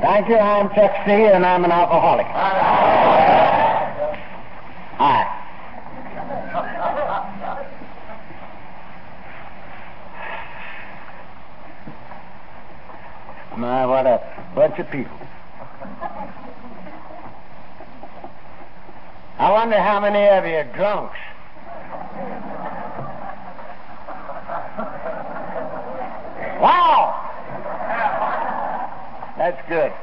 Thank you. I'm Chuck C., and I'm an alcoholic. Hi. My, what a bunch of people. I wonder how many of you are drunks. Wow! That's good.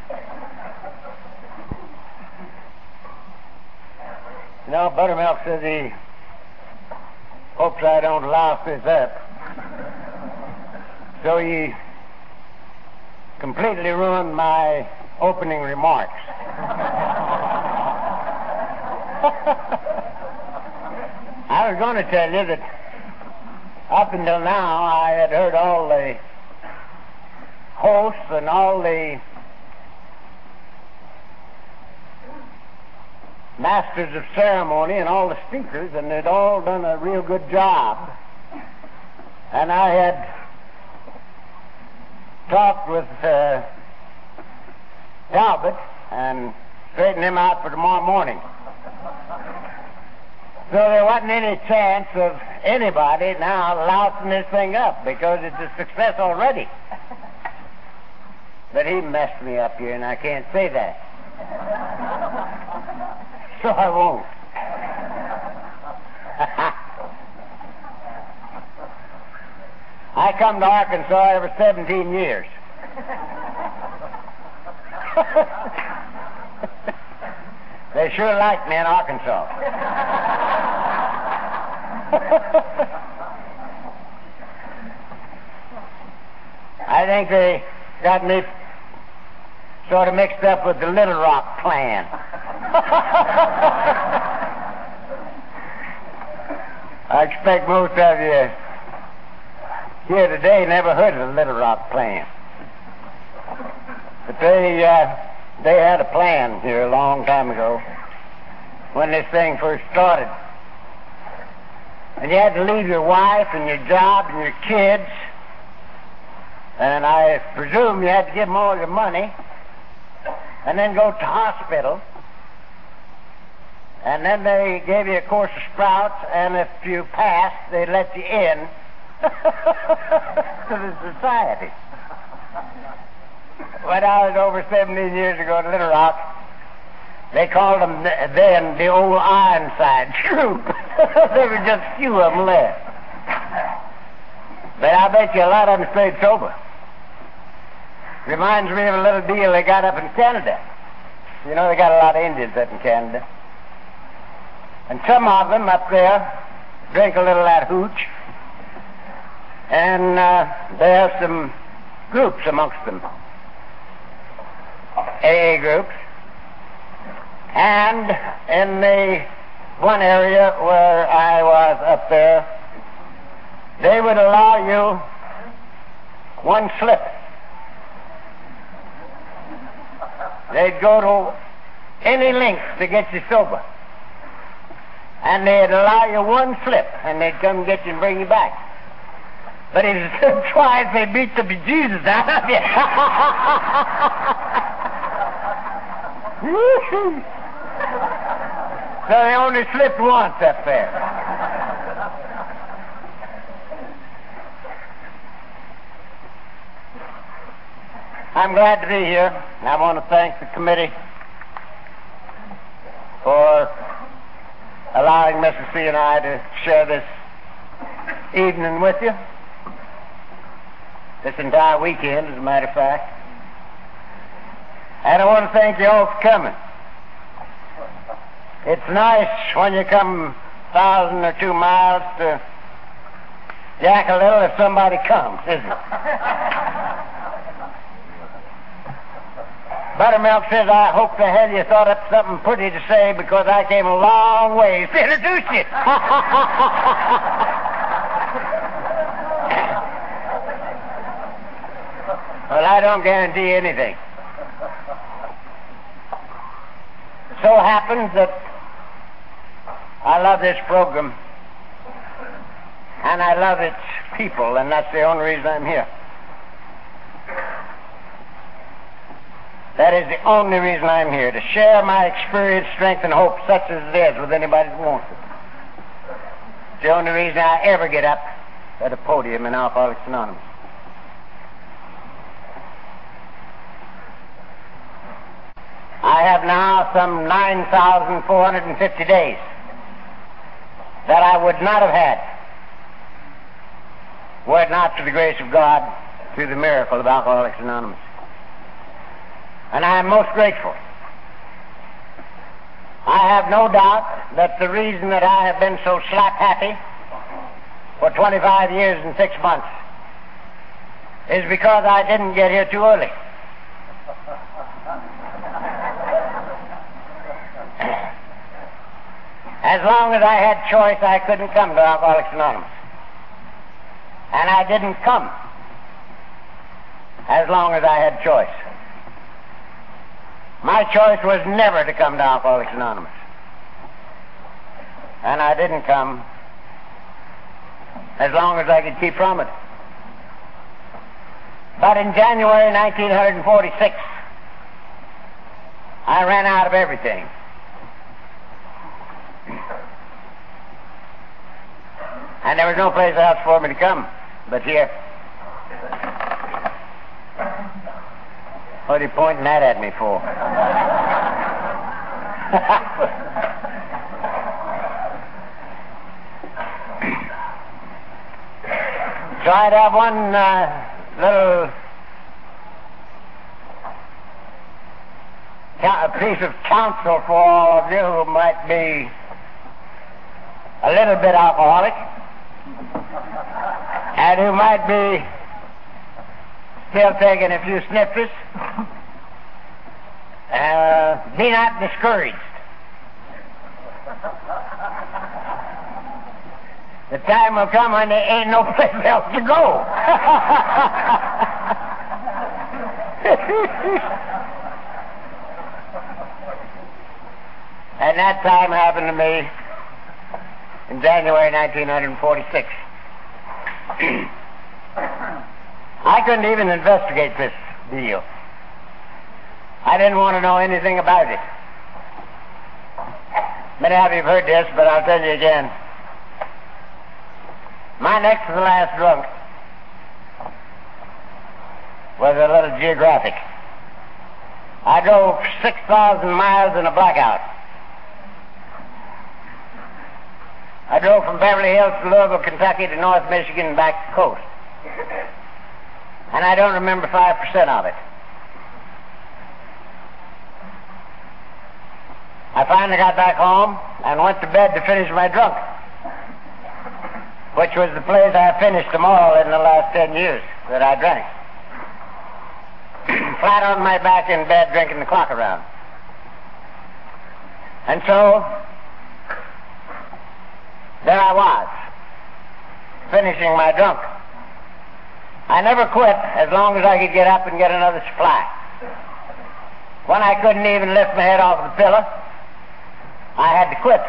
You know, Buttermilk says he hopes I don't louse this up. So he completely ruined my opening remarks. I was going to tell you that up until now I had heard all the hosts and all the masters of ceremony and all the speakers, and they'd all done a real good job. And I had talked with Talbot and straightened him out for tomorrow morning. So there wasn't any chance of anybody now lousing this thing up, because it's a success already. But he messed me up here, and I can't say that. So I won't. I come to Arkansas every 17 years. They sure like me in Arkansas. I think they got me sort of mixed up with the Little Rock Clan. I expect most of you here today never heard of the Little Rock Clan. But they had a plan here a long time ago when this thing first started. And you had to leave your wife and your job and your kids, and I presume you had to give them all your money, and then go to hospital, and then they gave you a course of sprouts, and if you passed, they let you in to the society. When I was over 17 years ago in Little Rock, they called them then the old Ironside Troop. There were just few of them left. But I bet you a lot of them stayed sober. Reminds me of a little deal they got up in Canada. You know, they got a lot of Indians up in Canada. And some of them up there drink a little of that hooch. And there are some groups amongst them. AA groups. And in the one area where I was up there, they would allow you one slip. They'd go to any length to get you sober. And they'd allow you one slip, and they'd come get you and bring you back. But it's twice they beat the bejesus out of you. So they only slipped once up there. I'm glad to be here. I want to thank the committee for allowing Mr. C. and I to share this evening with you. This entire weekend, as a matter of fact. And I want to thank you all for coming. It's nice when you come 1,000 or 2 miles to jack a little if somebody comes, isn't it? Buttermilk says, I hope the hell you thought up something pretty to say, because I came a long ways to introduce you. Well, I don't guarantee anything. So happens that I love this program, and I love its people, and that's the only reason I'm here. That is the only reason I'm here, to share my experience, strength, and hope, such as it is, with anybody that wants it. It's the only reason I ever get up at a podium in Alcoholics Anonymous. I have now some 9,450 days that I would not have had were it not for the grace of God through the miracle of Alcoholics Anonymous. And I am most grateful. I have no doubt that the reason that I have been so slap happy for 25 years and 6 months is because I didn't get here too early. As long as I had choice, I couldn't come to Alcoholics Anonymous. And I didn't come as long as I had choice. My choice was never to come to Alcoholics Anonymous. And I didn't come as long as I could keep from it. But in January 1946, I ran out of everything. And there was no place else for me to come but here. What are you pointing that at me for? So I'd have one little piece of counsel for all of you who might be a little bit alcoholic and who might be still taking a few sniffers. Be not discouraged. The time will come when there ain't no place else to go. And that time happened to me in January 1946. I couldn't even investigate this deal. I didn't want to know anything about it. Many of you have heard this, but I'll tell you again. My next to the last drunk was a little geographic. I drove 6,000 miles in a blackout. I drove from Beverly Hills to Louisville, Kentucky to North Michigan and back to the coast. And I don't remember 5% of it. I finally got back home and went to bed to finish my drunk, which was the place I finished them all in the last 10 years that I drank. Flat on my back in bed drinking the clock around. And so, there I was, finishing my drunk. I never quit as long as I could get up and get another supply. When I couldn't even lift my head off the pillow, I had to quit.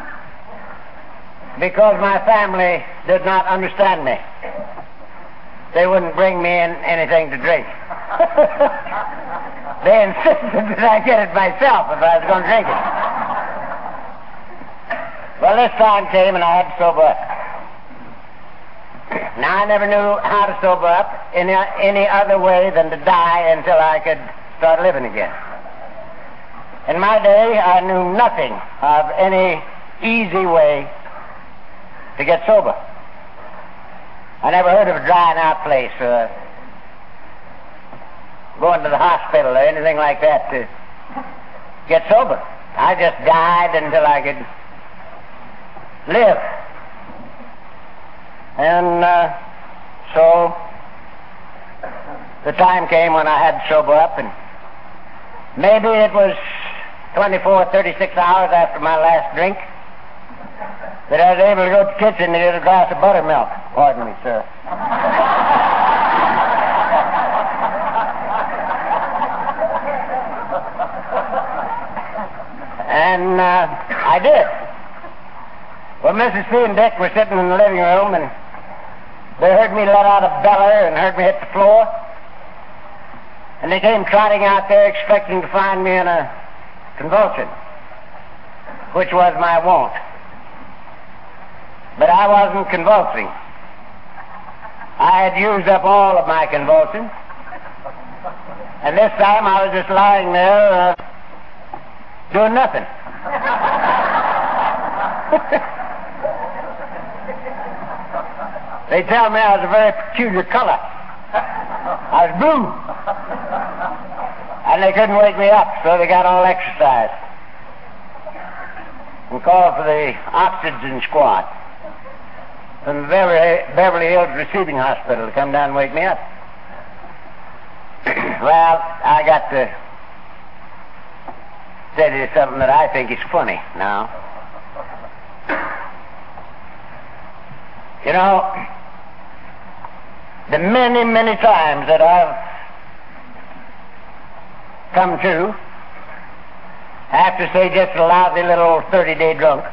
Because my family did not understand me. They wouldn't bring me in anything to drink. They insisted that I get it myself if I was going to drink it. Well, this time came and I had to sober up. Now, I never knew how to sober up in any other way than to die until I could start living again. In my day, I knew nothing of any easy way to get sober. I never heard of a drying out place or going to the hospital or anything like that to get sober. I just died until I could live. And so the time came when I had to sober up, and maybe it was 24, 36 hours after my last drink that I was able to go to the kitchen and get a glass of buttermilk. Pardon me, sir. And I did. Well, Mrs. C and Dick were sitting in the living room, and they heard me let out a beller and heard me hit the floor. And they came trotting out there expecting to find me in a convulsion, which was my wont. But I wasn't convulsing. I had used up all of my convulsions. And this time I was just lying there doing nothing. They tell me I was a very peculiar color. I was blue. And they couldn't wake me up, so they got all exercised and called for the oxygen squad from the Beverly Hills Receiving Hospital to come down and wake me up. Well, I got to say to you something that I think is funny now. You know, the many, many times that I've come to, after, say, just a lousy little old 30-day drunk,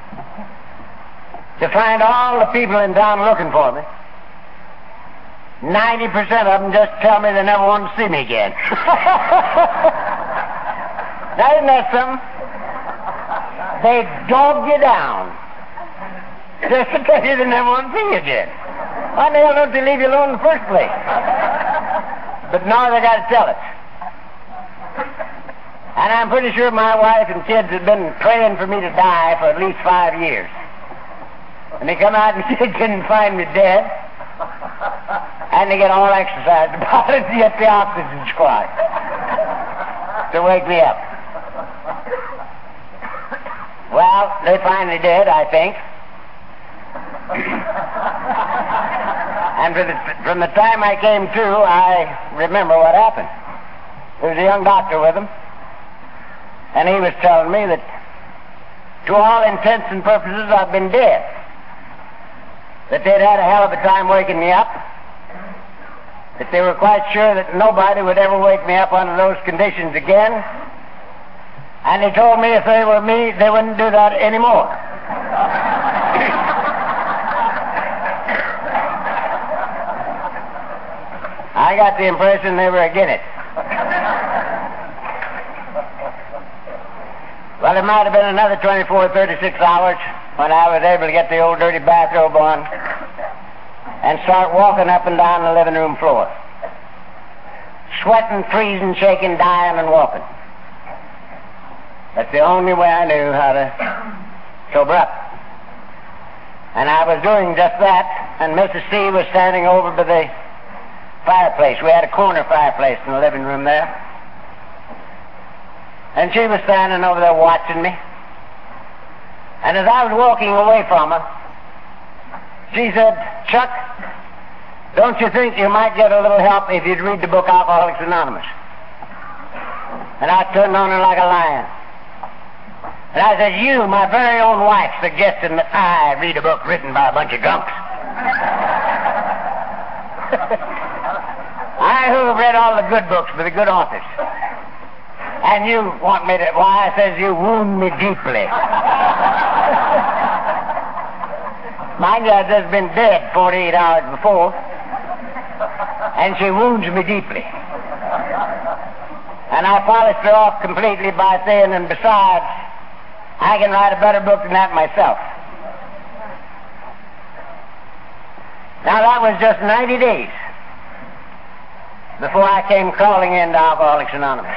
to find all the people in town looking for me, 90% of them just tell me they never want to see me again. Now, isn't that something? They dog you down just to tell you they never want to see you again. Why the hell don't they leave you alone in the first place? But now they got to tell it. And I'm pretty sure my wife and kids have been praying for me to die for at least 5 years. And they come out and couldn't find me dead. And they get all exercised about it to get the oxygen squad to wake me up. Well, they finally did, I think. And from the time I came to, I remember what happened. There was a young doctor with him, and he was telling me that to all intents and purposes I've been dead. That they'd had a hell of a time waking me up. That they were quite sure that nobody would ever wake me up under those conditions again. And they told me if they were me, they wouldn't do that anymore. I got the impression they were against it. Well, it might have been another 24 or 36 hours when I was able to get the old dirty bathrobe on and start walking up and down the living room floor. Sweating, freezing, shaking, dying, and walking. That's the only way I knew how to sober up. And I was doing just that, and Mrs. C was standing over by the fireplace. We had a corner fireplace in the living room there. And she was standing over there watching me. And as I was walking away from her, she said, "Chuck, don't you think you might get a little help if you'd read the book Alcoholics Anonymous?" And I turned on her like a lion. And I said, "You, my very own wife, suggesting that I read a book written by a bunch of drunks. I who have read all the good books by the good authors. And you want me to..." Why, I says, "You wound me deeply." Mind you, I'd just been dead 48 hours before. And she wounds me deeply. And I polished her off completely by saying, "And besides, I can write a better book than that myself." Now, that was just 90 days before I came crawling into Alcoholics Anonymous.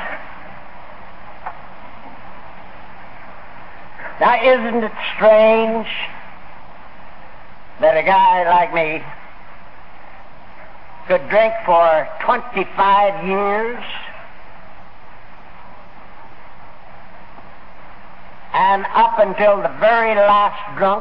Now, isn't it strange that a guy like me could drink for 25 years and up until the very last drunk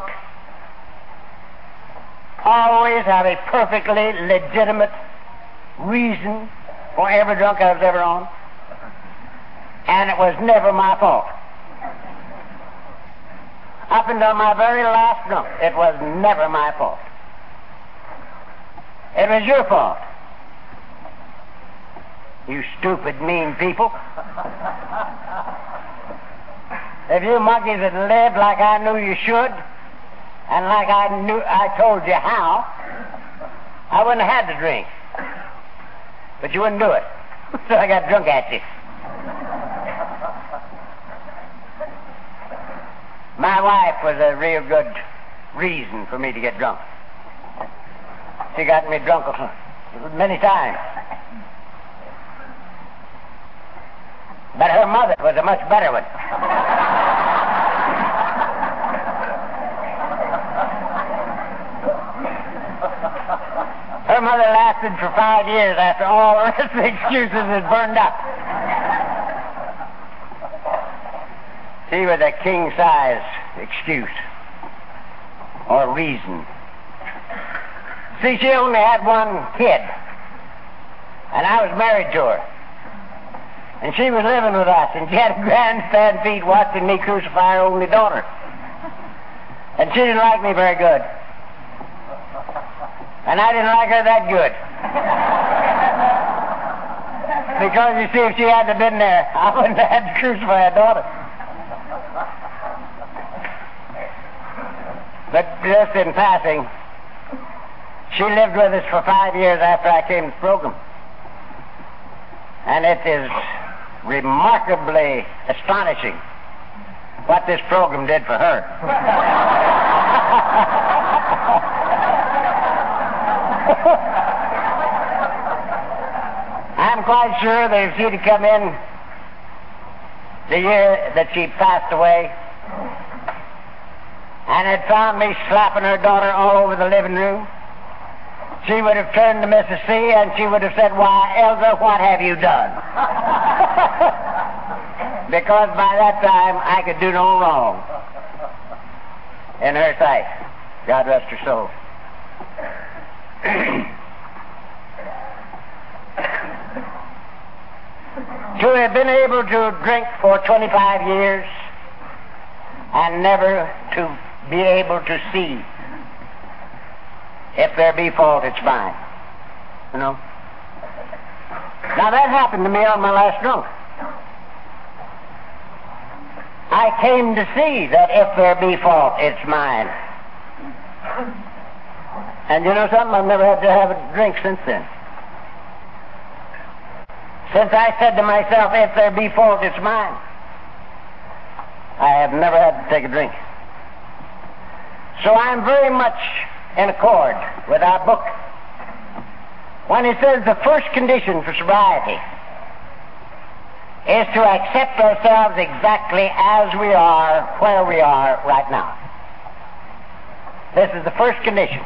always have a perfectly legitimate reason for every drunk I was ever on, and it was never my fault. Up until my very last drunk, it was never my fault. It was your fault. You stupid, mean people. If you monkeys had lived like I knew you should, and like I told you how, I wouldn't have had to drink. But you wouldn't do it. So I got drunk at you. My wife was a real good reason for me to get drunk. She got me drunk many times. But her mother was a much better one. Her mother lasted for 5 years after all the rest of the excuses had burned up. She was a king-size excuse or reason. See, she only had one kid, and I was married to her. And she was living with us, and she had a grandstand seat watching me crucify her only daughter. And she didn't like me very good. And I didn't like her that good. Because, you see, if she hadn't have been there, I wouldn't have had to crucify her daughter. But just in passing, she lived with us for 5 years after I came to the program. And it is remarkably astonishing what this program did for her. I'm quite sure that if she'd have come in the year that she passed away and had found me slapping her daughter all over the living room, she would have turned to Mrs. C. and she would have said, "Why, Elza, what have you done?" Because by that time I could do no wrong in her sight. God rest her soul. To have been able to drink for 25 years and never to be able to see if there be fault, it's fine. You know? Now that happened to me on my last drunk. I came to see that if there be fault, it's mine. And you know something? I've never had to have a drink since then. Since I said to myself, if there be fault, it's mine, I have never had to take a drink. So I'm very much in accord with our book when it says the first condition for sobriety is to accept ourselves exactly as we are, where we are right now. This is the first condition.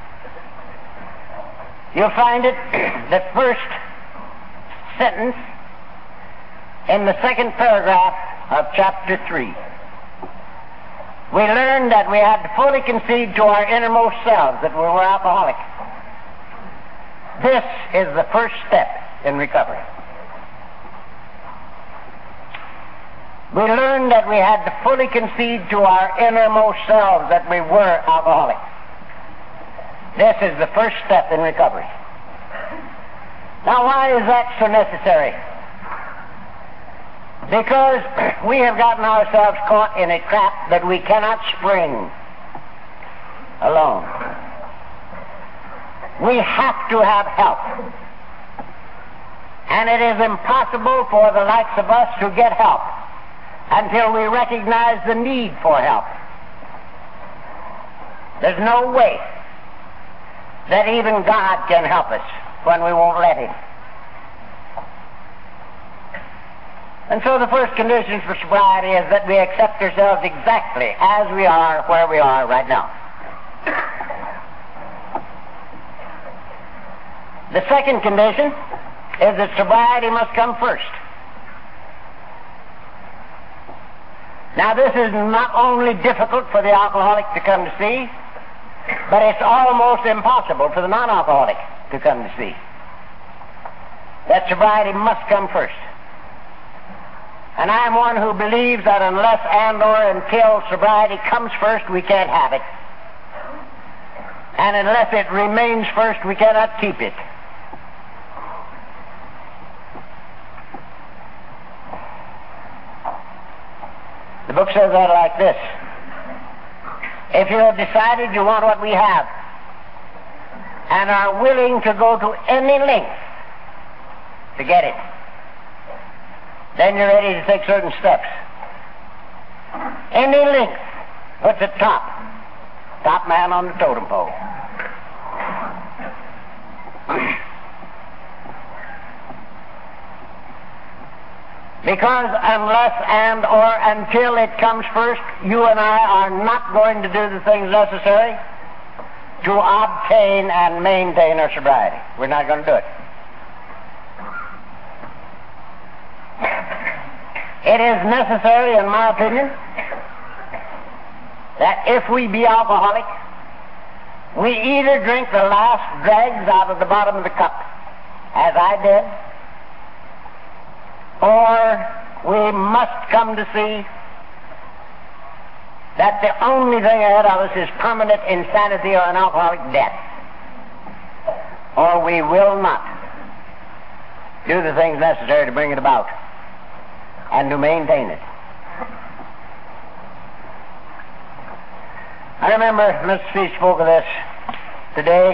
You'll find it the first sentence in the second paragraph of chapter 3. We learned that we had to fully concede to our innermost selves that we were alcoholic. This is the first step in recovery. We learned that we had to fully concede to our innermost selves that we were alcoholic. This is the first step in recovery. Now, why is that so necessary? Because we have gotten ourselves caught in a trap that we cannot spring alone. We have to have help. And it is impossible for the likes of us to get help until we recognize the need for help. There's no way that even God can help us when we won't let Him. And so the first condition for sobriety is that we accept ourselves exactly as we are, where we are right now. The second condition is that sobriety must come first. Now, this is not only difficult for the alcoholic to come to see, but it's almost impossible for the non-alcoholic to come to see. That sobriety must come first. And I'm one who believes that unless and or until sobriety comes first, we can't have it. And unless it remains first, we cannot keep it. The book says that like this. If you have decided you want what we have and are willing to go to any length to get it, then you're ready to take certain steps. Any length puts at top man on the totem pole. Because unless and or until it comes first, you and I are not going to do the things necessary to obtain and maintain our sobriety. We're not going to do it. It is necessary, in my opinion, that if we be alcoholic, we either drink the last dregs out of the bottom of the cup, as I did, or we must come to see that the only thing ahead of us is permanent insanity or an alcoholic death. Or we will not do the things necessary to bring it about and to maintain it. I remember Mr. C spoke of this today.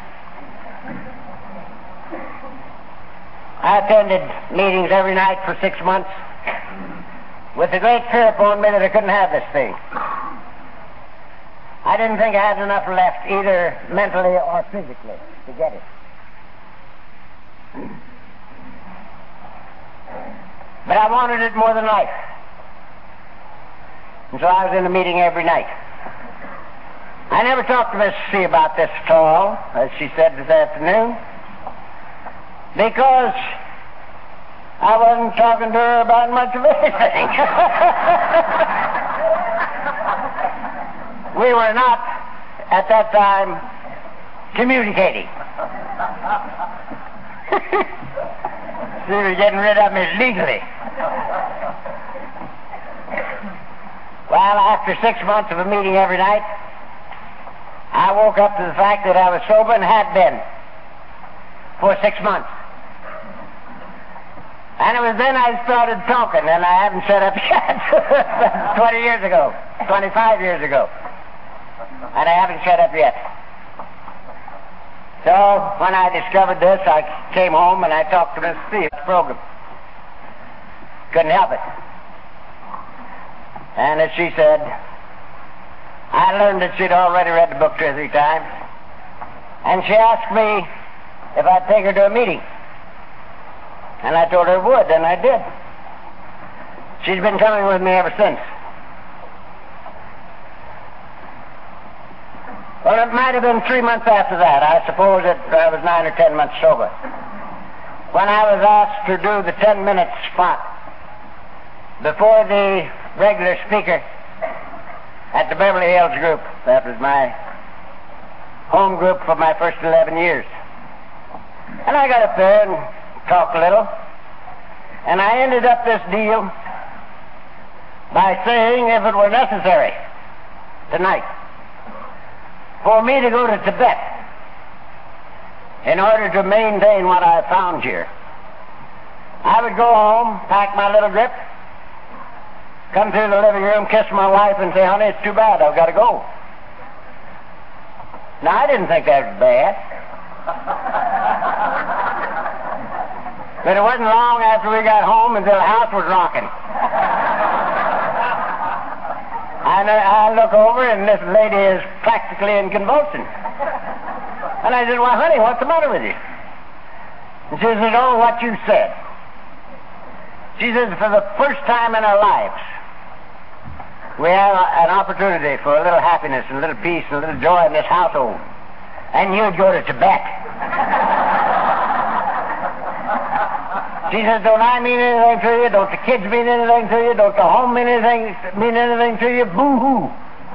I attended meetings every night for 6 months with the great fear upon me that I couldn't have this thing. I didn't think I had enough left, either mentally or physically, to get it. But I wanted it more than life. And so I was in a meeting every night. I never talked to Miss C about this at all, as she said this afternoon, because I wasn't talking to her about much of anything. We were not, at that time, communicating. She was getting rid of me legally. Well, after 6 months of a meeting every night, I woke up to the fact that I was sober and had been for 6 months. And it was then I started talking, and I haven't shut up yet. 20 years ago, 25 years ago. And I haven't shut up yet. So, when I discovered this, I came home and I talked to Miss C about the program. Couldn't help it. And as she said, I learned that she'd already read the book 2 or 3 times. And she asked me if I'd take her to a meeting. And I told her I would, and I did. She's been coming with me ever since. Well, it might have been 3 months after that. I suppose that I was 9 or 10 months sober, when I was asked to do the 10-minute spot before the regular speaker at the Beverly Hills group. That was my home group for my first 11 years. And I got up there and talked a little, and I ended up this deal by saying, if it were necessary tonight for me to go to Tibet in order to maintain what I found here, I would go home, pack my little grip, come through the living room, kiss my wife, and say, honey, it's too bad, I've got to go. Now, I didn't think that was bad. But it wasn't long after we got home until the house was rocking. I look over, and this lady is practically in convulsions. And I said, well, honey, what's the matter with you? And she said, oh, what you said. She says, for the first time in our lives, we have an opportunity for a little happiness and a little peace and a little joy in this household. And you'd go to Tibet. She says, don't I mean anything to you? Don't the kids mean anything to you? Don't the home mean anything to you? Boo-hoo.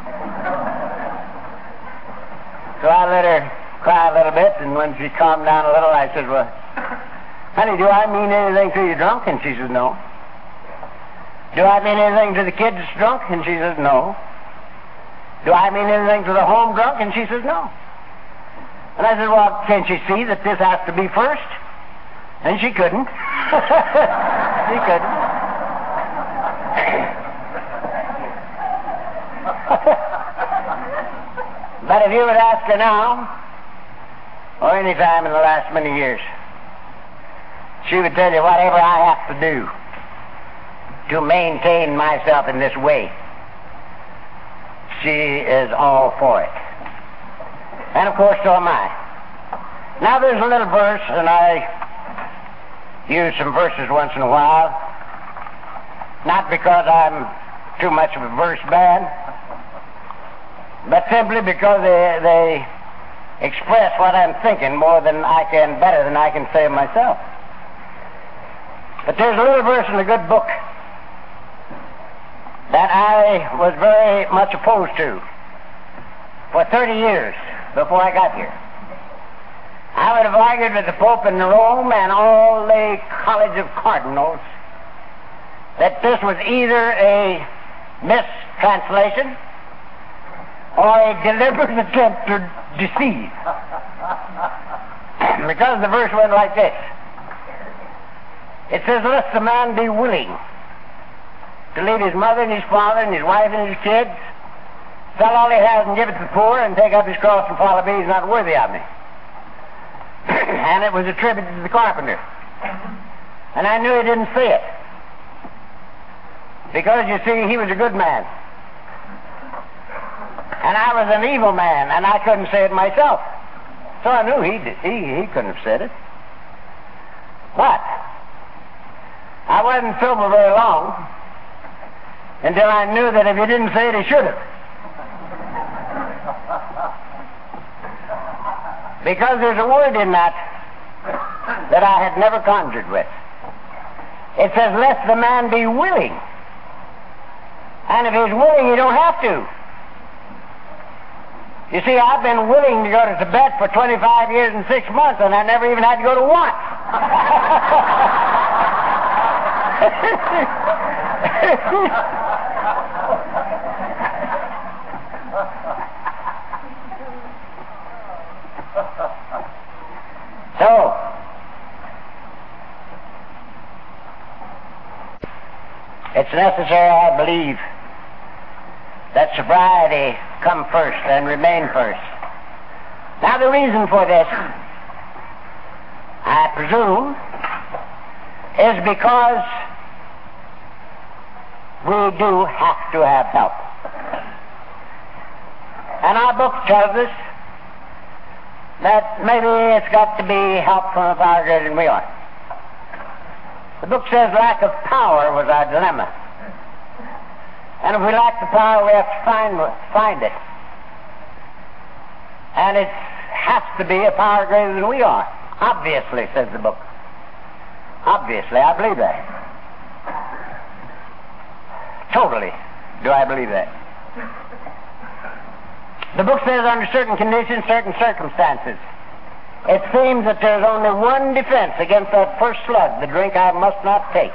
So I let her cry a little bit, and when she calmed down a little, I said, well, honey, do I mean anything to you drunk? And she says, no. Do I mean anything to the kids drunk? And she says, no. Do I mean anything to the home drunk? And she says, no. And I said, well, can't you see that this has to be first? And she couldn't. She couldn't. But if you would ask her now, or any time in the last many years, she would tell you whatever I have to do to maintain myself in this way. She is all for it. And of course, so am I. Now there's a little verse, and I use some verses once in a while, not because I'm too much of a verse man, but simply because they express what I'm thinking better than I can say of myself. But there's a little verse in a good book that I was very much opposed to for 30 years before I got here. I would have argued with the Pope in Rome and all the College of Cardinals that this was either a mistranslation or a deliberate attempt to deceive. Because the verse went like this. It says, "Let the man be willing to leave his mother and his father and his wife and his kids, sell all he has and give it to the poor, and take up his cross and follow me. He's not worthy of me." And it was attributed to the carpenter. And I knew he didn't say it. Because, you see, he was a good man. And I was an evil man, and I couldn't say it myself. So I knew he couldn't have said it. But I wasn't sober very long until I knew that if he didn't say it, he should have. Because there's a word in that I had never conjured with. It says, "Let the man be willing." And if he's willing, he don't have to. You see, I've been willing to go to Tibet for 25 years and 6 months, and I never even had to go to once. So, it's necessary, I believe, that sobriety come first and remain first. Now, the reason for this, I presume, is because we do have to have help. And our book tells us that maybe it's got to be help from a power greater than we are. The book says lack of power was our dilemma. And if we lack the power, we have to find it. And it has to be a power greater than we are. Obviously, says the book. Obviously, I believe that. Totally do I believe that. The book says under certain conditions, certain circumstances, it seems that there's only one defense against that first slug, the drink I must not take.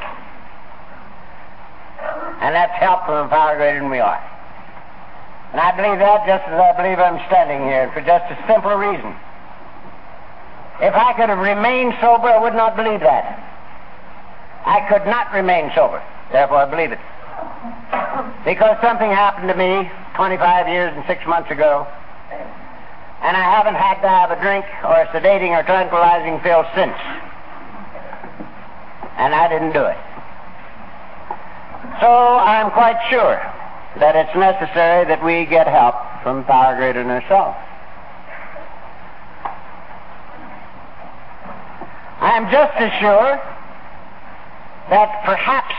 And that's help from a power greater than we are. And I believe that just as I believe I'm standing here, for just a simple reason. If I could have remained sober, I would not believe that. I could not remain sober. Therefore, I believe it. Because something happened to me 25 years and 6 months ago, and I haven't had to have a drink or a sedating or tranquilizing pill since. And I didn't do it. So I'm quite sure that it's necessary that we get help from power greater than ourselves. I am just as sure that perhaps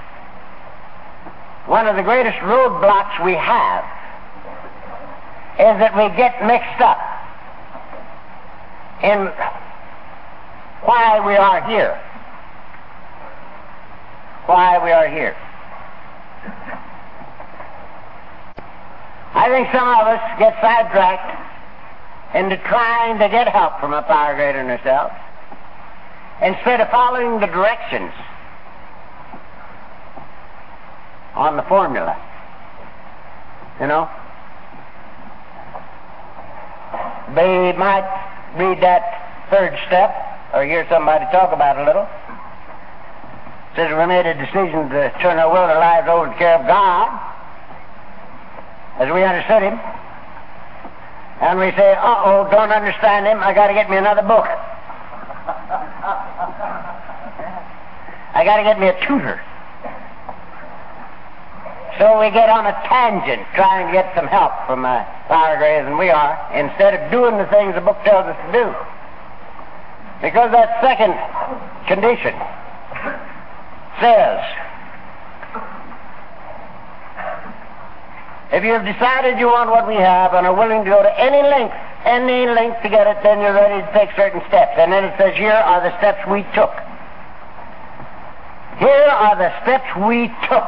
one of the greatest roadblocks we have is that we get mixed up in why we are here. Why we are here. I think some of us get sidetracked into trying to get help from a power greater than ourselves instead of following the directions on the formula. You know? They might read that third step or hear somebody talk about it a little. It says we made a decision to turn our will and our lives over to the care of God as we understood Him. And we say, uh-oh, don't understand Him, I got to get me another book. I got to get me a tutor. So we get on a tangent trying to get some help from power greater than we are, instead of doing the things the book tells us to do. Because that second condition says, if you have decided you want what we have and are willing to go to any length to get it, then you're ready to take certain steps. And then it says, here are the steps we took. Here are the steps we took,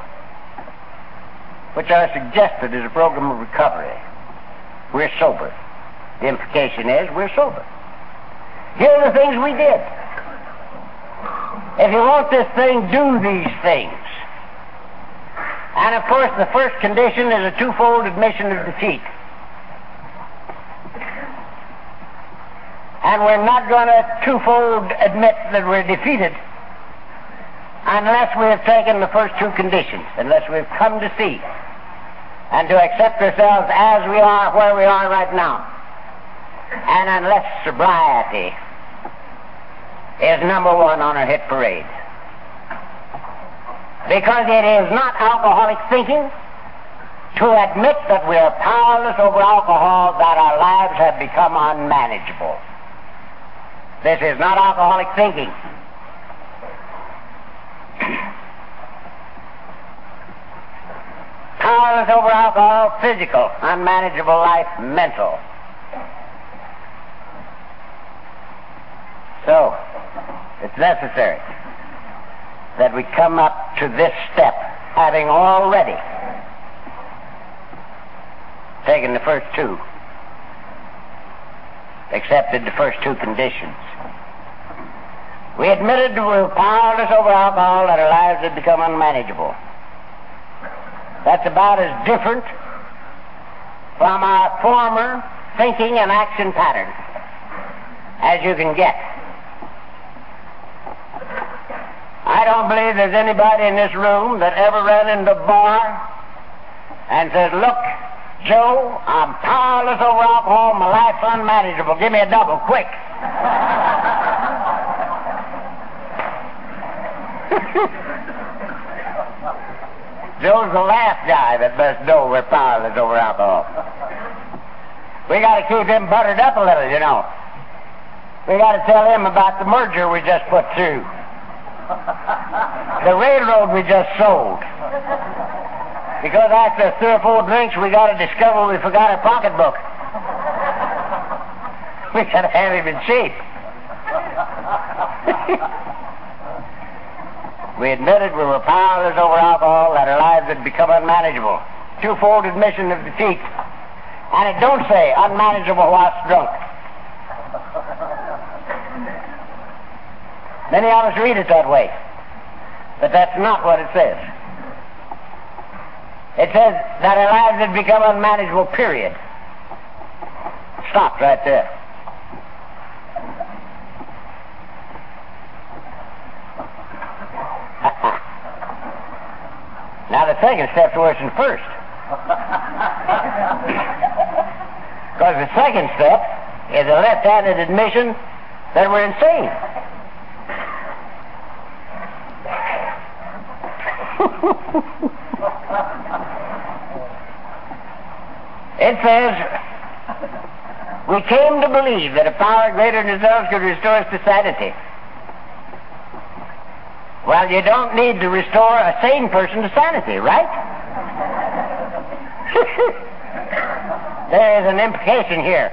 which are suggested as a program of recovery. We're sober. The implication is we're sober. Here are the things we did. If you want this thing, do these things. And of course, the first condition is a twofold admission of defeat. And we're not going to twofold admit that we're defeated unless we have taken the first two conditions, unless we've come to see and to accept ourselves as we are, where we are right now, and unless sobriety is number one on our hit parade. Because it is not alcoholic thinking to admit that we are powerless over alcohol, that our lives have become unmanageable. This is not alcoholic thinking. Powerless over alcohol, physical, unmanageable life, mental. So, it's necessary that we come up to this step, having already taken the first two, accepted the first two conditions. We admitted that we were powerless over alcohol, that our lives had become unmanageable. That's about as different from our former thinking and action pattern as you can get. I don't believe there's anybody in this room that ever ran into a bar and said, look, Joe, I'm powerless over alcohol, my life's unmanageable, give me a double, quick. Joe's the last guy that must know we're powerless over alcohol. We got to keep him buttered up a little, you know. We got to tell him about the merger we just put through, the railroad we just sold. Because after 3 or 4 drinks, we got to discover we forgot our pocketbook. We got to have him in shape. We admitted we were powerless over alcohol, that our lives had become unmanageable. Twofold admission of defeat. And it don't say unmanageable whilst drunk. Many of us read it that way. But that's not what it says. It says that our lives had become unmanageable, period. Stop right there. Now the second step's worse than the first. Because the second step is a left-handed admission that we're insane. It says, we came to believe that a power greater than ourselves could restore us to sanity. Well, you don't need to restore a sane person to sanity, right? There is an implication here.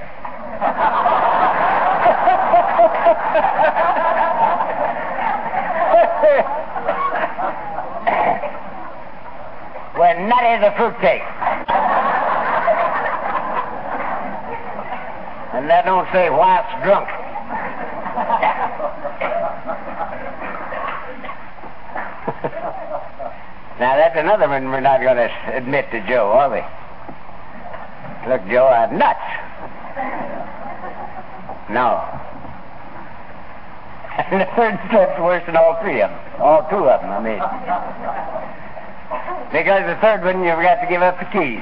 We're nutty as a fruitcake. And that don't say whilst drunk. Now, that's another one we're not going to admit to Joe, are we? Look, Joe, I'm nuts. No. And the third step's worse than all three of them. All two of them, I mean. Because the third one, you've got to give up the keys.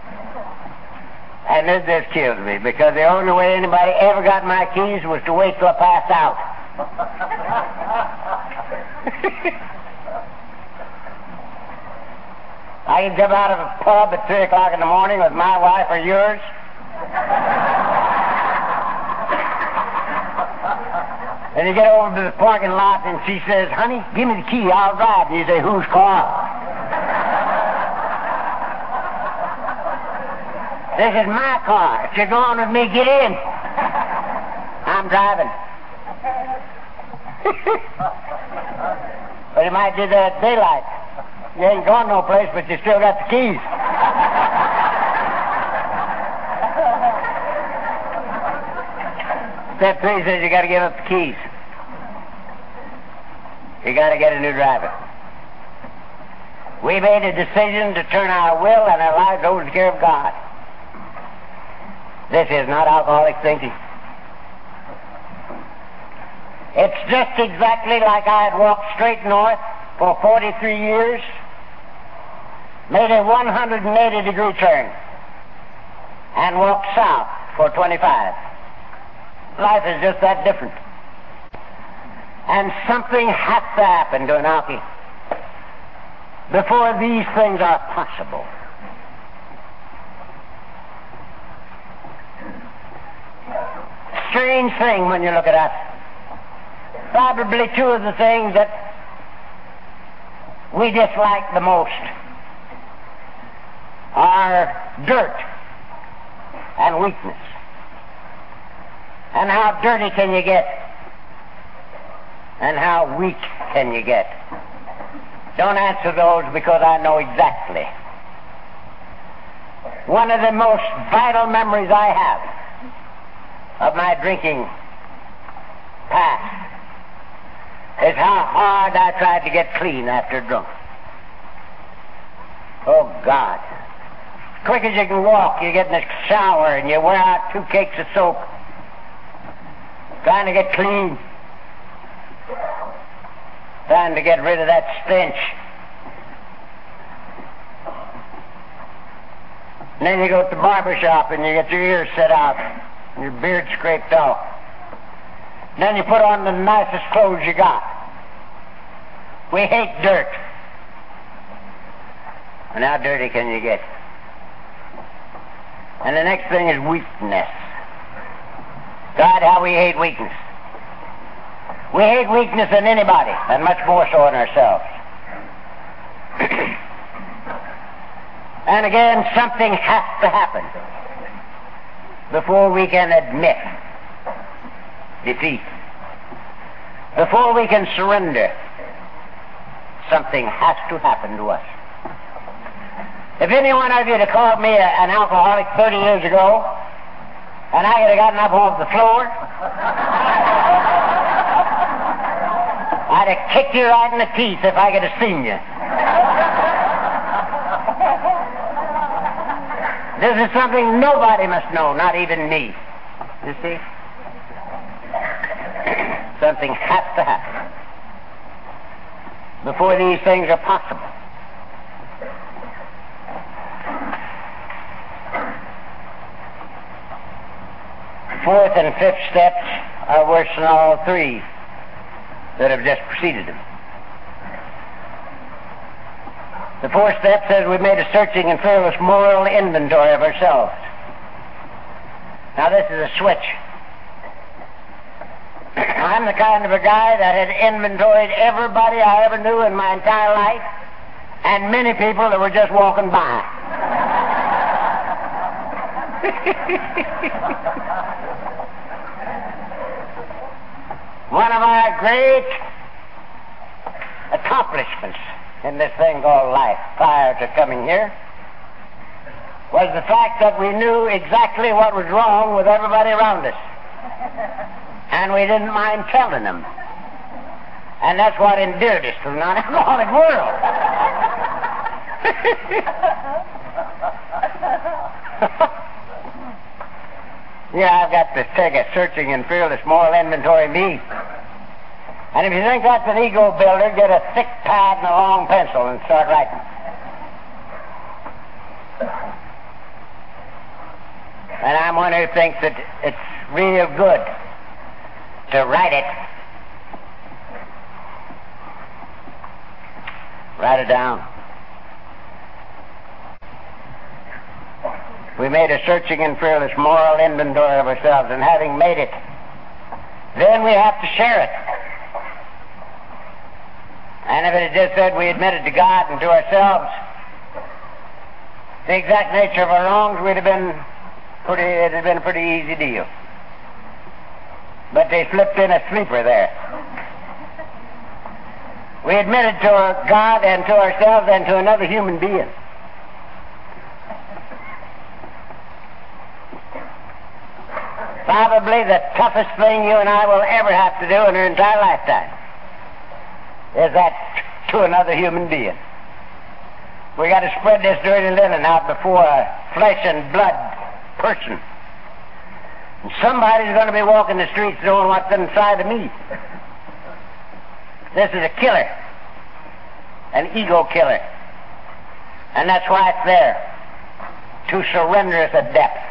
And this just kills me, because the only way anybody ever got my keys was to wait till I passed out. I I can come out of a pub at 3 o'clock in the morning with my wife or yours. And you get over to the parking lot and she says, honey, give me the key, I'll drive. And you say, whose car? This is my car. If you're going with me, get in. I'm driving. But you might do that at daylight. You ain't going no place, but you still got the keys. Step 3 says you got to give up the keys. You got to get a new driver. We made a decision to turn our will and our lives over to the care of God. This is not alcoholic thinking. It's just exactly like I had walked straight north for 43 years, made a 180-degree turn, and walked south for 25. Life is just that different. And something has to happen to an alkie before these things are possible. Strange thing when you look at us. Probably two of the things that we dislike the most are dirt and weakness. And how dirty can you get? And how weak can you get? Don't answer those because I know exactly. One of the most vital memories I have of my drinking past is how hard I tried to get clean after drunk. Oh, God. Quick as you can walk, you get in the shower and you wear out 2 cakes of soap, trying to get clean, trying to get rid of that stench. And then you go to the barber shop and you get your ears set out and your beard scraped off. And then you put on the nicest clothes you got. We hate dirt. And how dirty can you get? And the next thing is weakness. God, how we hate weakness. We hate weakness in anybody, and much more so in ourselves. And again, something has to happen before we can admit defeat. Before we can surrender, something has to happen to us. If any one of you had called me an alcoholic 30 years ago, and I had gotten up off the floor, I'd have kicked you right in the teeth if I could have seen you. This is something nobody must know, not even me. You see? Something has to happen before these things are possible. Fourth and fifth steps are worse than all 3 that have just preceded them. The 4th step says we've made a searching and fearless moral inventory of ourselves. Now this is a switch. I'm the kind of a guy that had inventoried everybody I ever knew in my entire life, and many people that were just walking by. One of our great accomplishments in this thing called life prior to coming here was the fact that we knew exactly what was wrong with everybody around us. And we didn't mind telling them. And that's what endeared us to the non-alcoholic world. Yeah, I've got to take a searching and fearless moral inventory of me. And if you think that's an ego builder, get a thick pad and a long pencil and start writing. And I'm one who thinks that it's real good to write it. Write it down. We made a searching and fearless moral inventory of ourselves, and having made it, then we have to share it. And if it had just said we admitted to God and to ourselves the exact nature of our wrongs, it had been a pretty easy deal. But they slipped in a sleeper there. We admitted to God and to ourselves and to another human being. Probably the toughest thing you and I will ever have to do in our entire lifetime is that to another human being. We got to spread this dirty linen out before a flesh and blood person. And somebody's going to be walking the streets knowing what's inside of me. This is a killer, an ego killer. And that's why it's there, to surrender us at depth.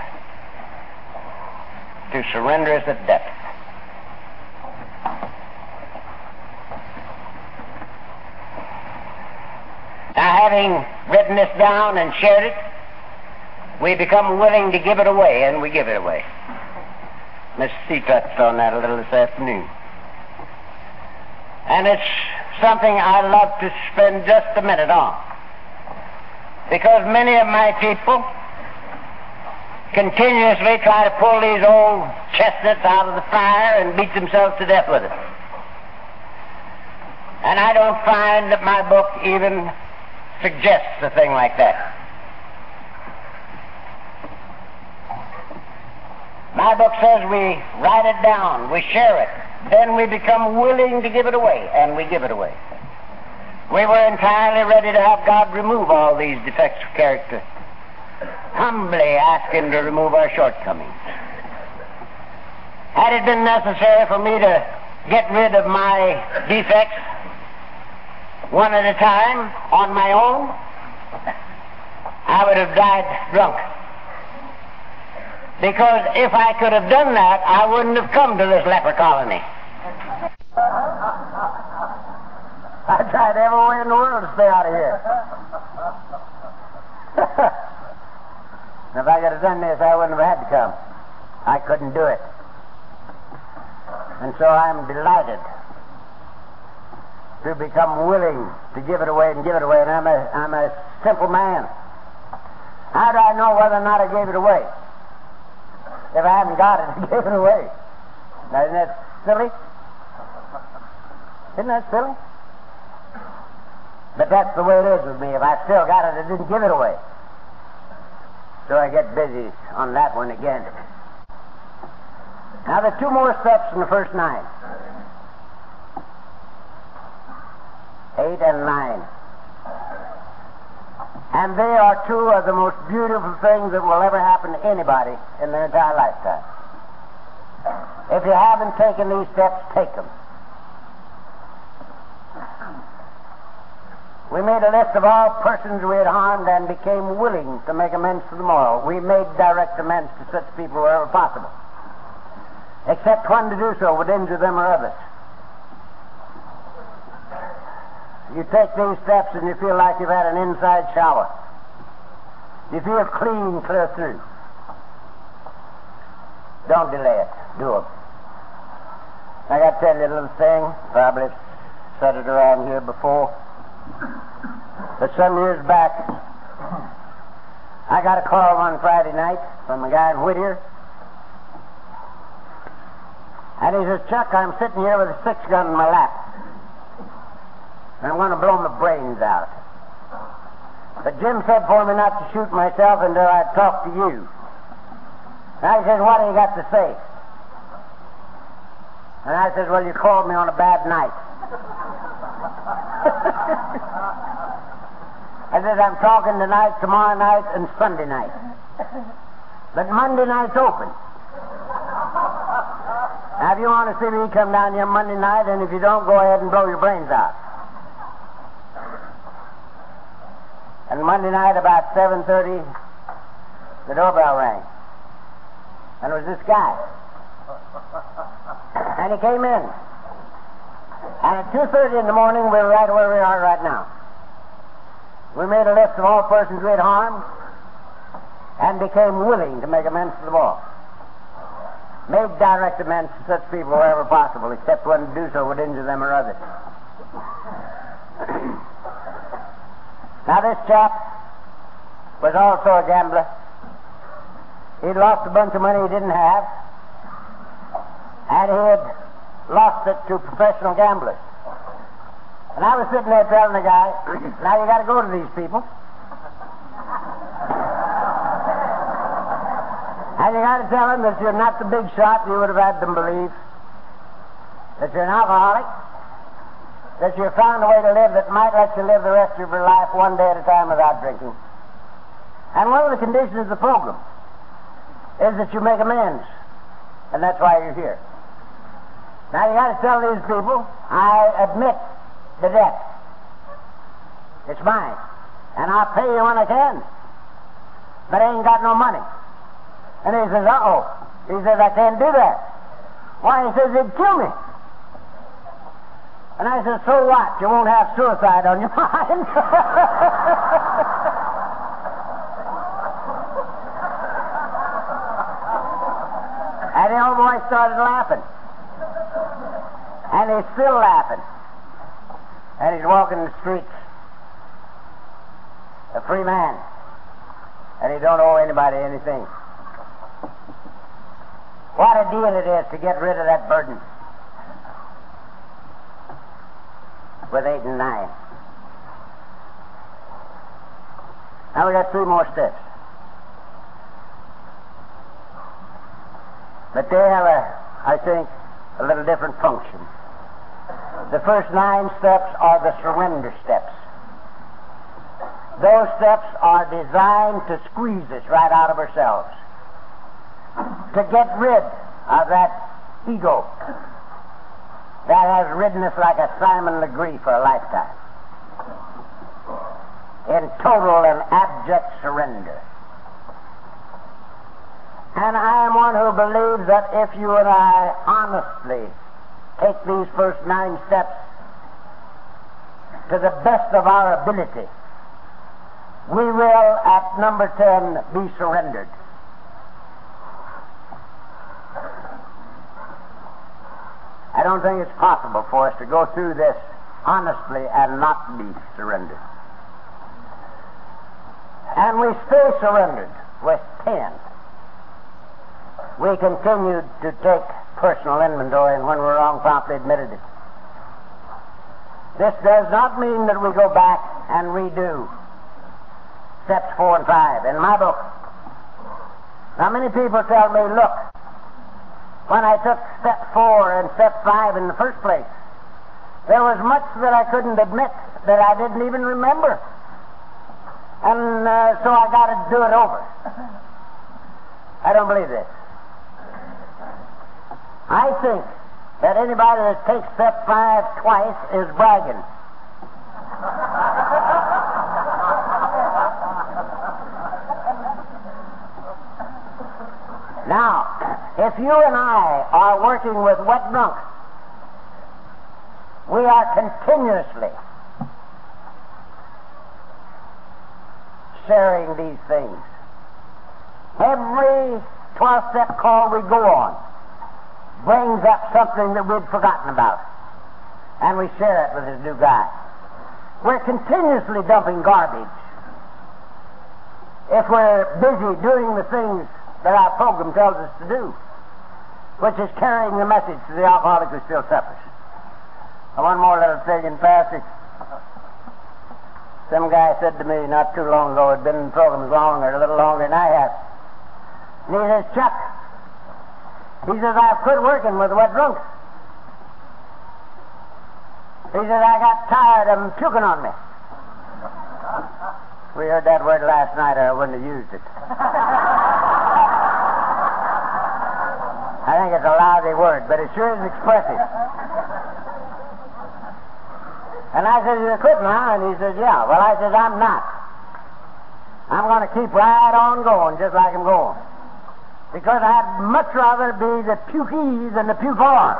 To surrender us at depth. Now, having written this down and shared it, we become willing to give it away, and we give it away. Miss C touched on that a little this afternoon. And it's something I love to spend just a minute on. Because many of my people continuously try to pull these old chestnuts out of the fire and beat themselves to death with it. And I don't find that my book even suggests a thing like that. My book says we write it down, we share it, then we become willing to give it away, and we give it away. We were entirely ready to have God remove all these defects of character. Humbly ask Him to remove our shortcomings. Had it been necessary for me to get rid of my defects one at a time on my own, I would have died drunk. Because if I could have done that, I wouldn't have come to this leper colony. I tried every way in the world to stay out of here. If I could have done this, I wouldn't have had to come. I couldn't do it. And so I'm delighted to become willing to give it away and give it away. And I'm a simple man. How do I know whether or not I gave it away? If I haven't got it, I gave it away. Now, isn't that silly? Isn't that silly? But that's the way it is with me. If I still got it, I didn't give it away. So I get busy on that one again. Now, there's two more steps in the first 9. 8 and 9. And they are two of the most beautiful things that will ever happen to anybody in their entire lifetime. If you haven't taken these steps, take them. We made a list of all persons we had harmed and became willing to make amends to them all. We made direct amends to such people wherever possible, except when to do so would injure them or others. You take these steps and you feel like you've had an inside shower. You feel clean clear through. Don't delay it. Do it. I got to tell you a little thing. Probably said it around here before. But some years back, I got a call one Friday night from a guy in Whittier. And he says, "Chuck, I'm sitting here with a 6-gun in my lap. And I'm going to blow my brains out. But Jim said for me not to shoot myself until I'd talk to you." And I said, "What do you got to say?" And I said, "Well, you called me on a bad night." I said, "I'm talking tonight, tomorrow night, and Sunday night. But Monday night's open. Now, if you want to see me, come down here Monday night, and if you don't, go ahead and blow your brains out." And Monday night, about 7:30, the doorbell rang. And it was this guy. And he came in. And at 2:30 in the morning, we were right where we are right now. We made a list of all persons we had harmed. and became willing to make amends to the boss. Made direct amends to such people wherever possible, except when to do so would injure them or others. Now this chap was also a gambler. He'd lost a bunch of money he didn't have, and he had lost it to professional gamblers. And I was sitting there telling the guy, now you got to go to these people, and you got to tell them that you're not the big shot you would have had them believe, that you're an alcoholic, that you found a way to live that might let you live the rest of your life one day at a time without drinking. And one of the conditions of the program is that you make amends, and that's why you're here. Now you got to tell these people, I admit the debt. It's mine, and I'll pay you when I can, but I ain't got no money. And he says, uh-oh. He says, I can't do that. Why? He says, it'd kill me. And I said, so what? You won't have suicide on your mind. And the old boy started laughing. And he's still laughing. And he's walking the streets. A free man. And he don't owe anybody anything. What a deal it is to get rid of that burden. With 8 and 9. Now we got 3 more steps. But they have I think, a little different function. The first 9 steps are the surrender steps. Those steps are designed to squeeze us right out of ourselves, to get rid of that ego that has ridden us like a Simon Legree for a lifetime, in total and abject surrender. And I am one who believes that if you and I honestly take these first 9 steps to the best of our ability, we will, at number 10, be surrendered. I don't think it's possible for us to go through this honestly and not be surrendered. And we stay surrendered with 10. We continued to take personal inventory, and when we're wrong, promptly admitted it. This does not mean that we go back and redo steps 4 and 5. In my book, now many people tell me, look, when I took step 4 and step 5 in the first place, there was much that I couldn't admit, that I didn't even remember. And so I got to do it over. I don't believe this. I think that anybody that takes step 5 twice is bragging. Now, if you and I are working with wet drunks, we are continuously sharing these things. Every 12-step call we go on brings up something that we'd forgotten about, and we share it with this new guy. We're continuously dumping garbage. If we're busy doing the things that our program tells us to do, which is carrying the message to the alcoholic who still suffers. And one more little thing in passing. Some guy said to me not too long ago, had been in programs longer, a little longer than I have. And he says, Chuck, he says, I've quit working with wet drunks. He says, I got tired of them puking on me. We heard that word last night, or I wouldn't have used it. I think it's a lousy word, but it sure is expressive. And I said, you're quitting, huh? And he says, yeah. Well, I says, I'm not. I'm going to keep right on going, just like I'm going. Because I'd much rather be the pukee than the pukor.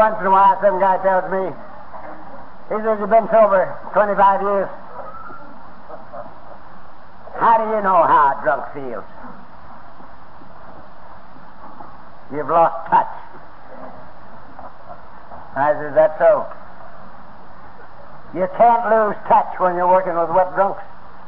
once in a while some guy tells me, he says, you've been sober 25 years. How do you know how a drunk feels? You've lost touch. I said, that's so. You can't lose touch when you're working with wet drunks.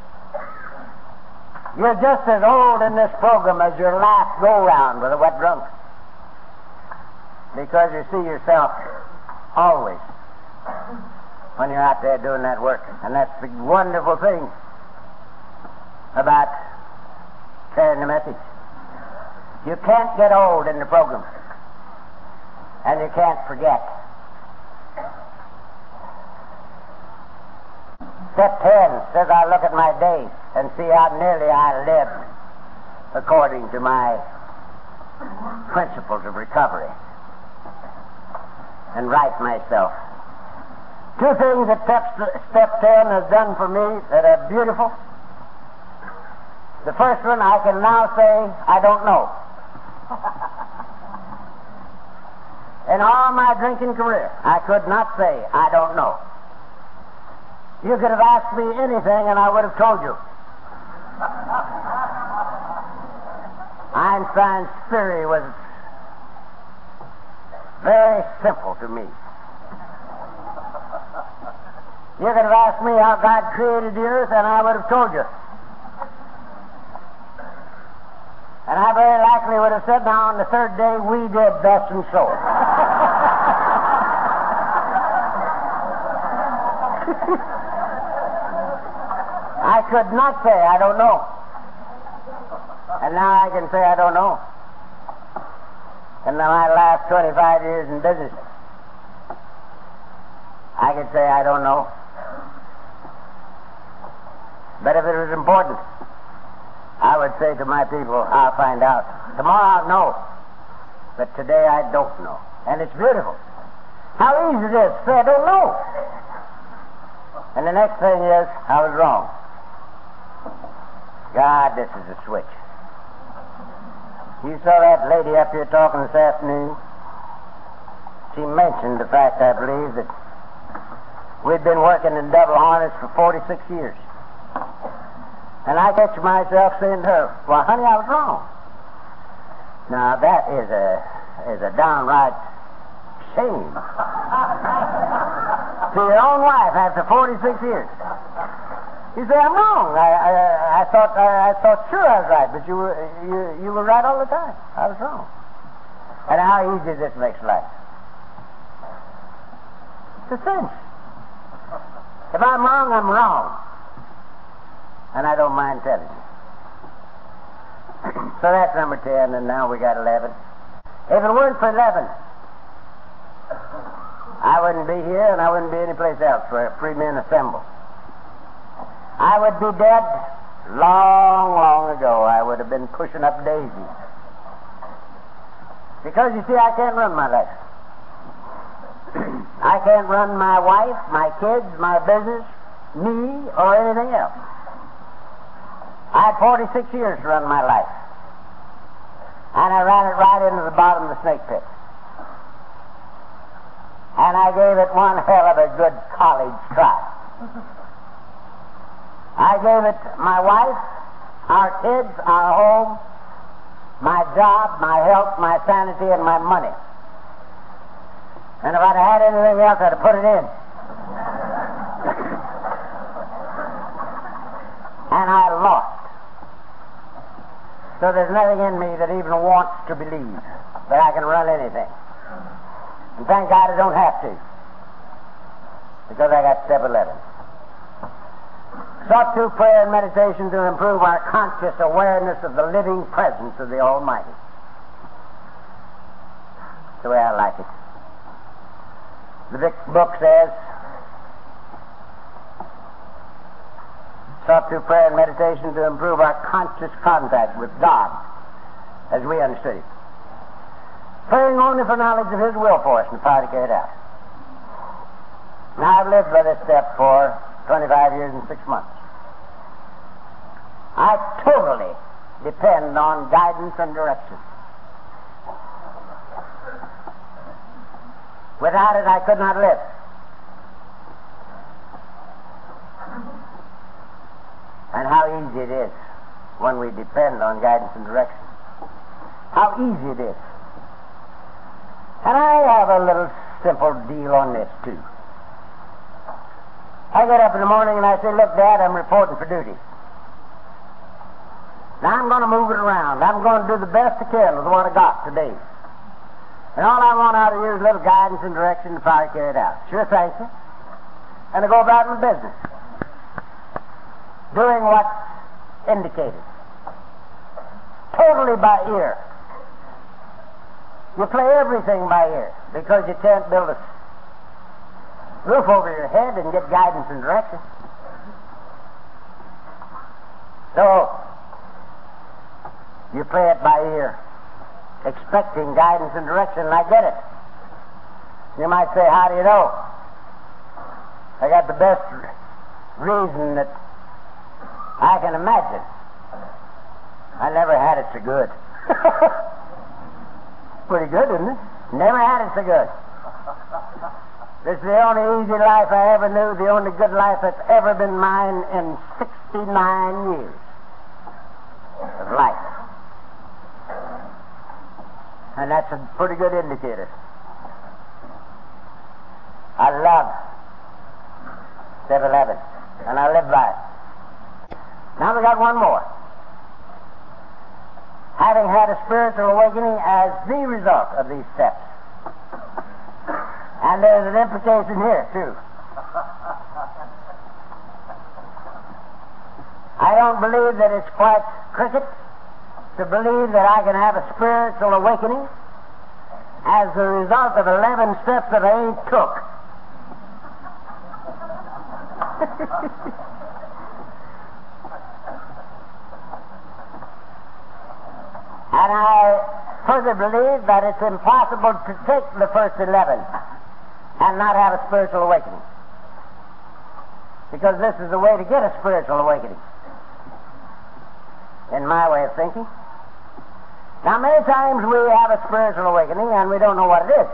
You're just as old in this program as your last go-round with a wet drunk. Because you see yourself always when you're out there doing that work. And that's the wonderful thing about carrying the message. You can't get old in the program. And you can't forget. Step 10 says, I look at my days and see how nearly I lived according to my principles of recovery, and right myself. Two things that Step 10 has done for me that are beautiful. The first one, I can now say, I don't know. In all my drinking career, I could not say, I don't know. You could have asked me anything and I would have told you. Einstein's theory was very simple to me. You could have asked me how God created the earth and I would have told you. And I very likely would have said, now on the third day we did thus and so. I could not say I don't know. And now I can say I don't know. And now my last 25 years in business, I can say I don't know. But if it was important, I would say to my people, I'll find out. Tomorrow I'll know. But today I don't know. And it's beautiful. How easy it is to say I don't know. And the next thing is, I was wrong. God, this is a switch. You saw that lady up here talking this afternoon. She mentioned the fact, I believe, that we'd been working in double harness for 46 years. And I catch myself saying to her, well, honey, I was wrong. Now, that is a downright shame. To your own wife after 46 years. You say, I'm wrong. I thought sure I was right, but you were right all the time. I was wrong. And how easy this makes life. It's a cinch. If I'm wrong, I'm wrong. And I don't mind telling you. So that's number 10, and now we got 11. If it weren't for 11, I wouldn't be here, and I wouldn't be anyplace else where free men assemble. I would be dead long, long ago. I would have been pushing up daisies. Because, you see, I can't run my life. I can't run my wife, my kids, my business, me, or anything else. I had 46 years to run my life. And I ran it right into the bottom of the snake pit. And I gave it one hell of a good college try. I gave it my wife, our kids, our home, my job, my health, my sanity, and my money. And if I'd had anything else, I'd have put it in. And I lost. So there's nothing in me that even wants to believe that I can run anything. And thank God I don't have to. Because I got step 11. Sought through prayer and meditation to improve our conscious awareness of the living presence of the Almighty. That's the way I like it. The book says, sought through prayer and meditation to improve our conscious contact with God as we understood it. Praying only for knowledge of His will for us and power to carry it out. Now, I've lived by this step for 25 years and 6 months. I totally depend on guidance and direction. Without it, I could not live. And how easy it is when we depend on guidance and direction. How easy it is. And I have a little simple deal on this, too. I get up in the morning and I say, look, Dad, I'm reporting for duty. Now, I'm going to move it around. I'm going to do the best I can with what I got today. And all I want out of you is a little guidance and direction to fire carry it out. Sure, thank you. And I go about my business, doing what's indicated. Totally by ear. You play everything by ear because you can't build a roof over your head and get guidance and direction. So, you play it by ear, expecting guidance and direction, and I get it. You might say, how do you know? I got the best reason that I can imagine. I never had it so good. Pretty good, isn't it? Never had it so good. This is the only easy life I ever knew, the only good life that's ever been mine in 69 years of life. And that's a pretty good indicator. I love 7-Eleven, and I live by it. Now we got one more. Having had a spiritual awakening as the result of these steps. And there's an implication here, too. I don't believe that it's quite cricket to believe that I can have a spiritual awakening as a result of 11 steps that I ain't took. And I further believe that it's impossible to take the first 11 and not have a spiritual awakening. Because this is the way to get a spiritual awakening, in my way of thinking. Now, many times we have a spiritual awakening and we don't know what it is.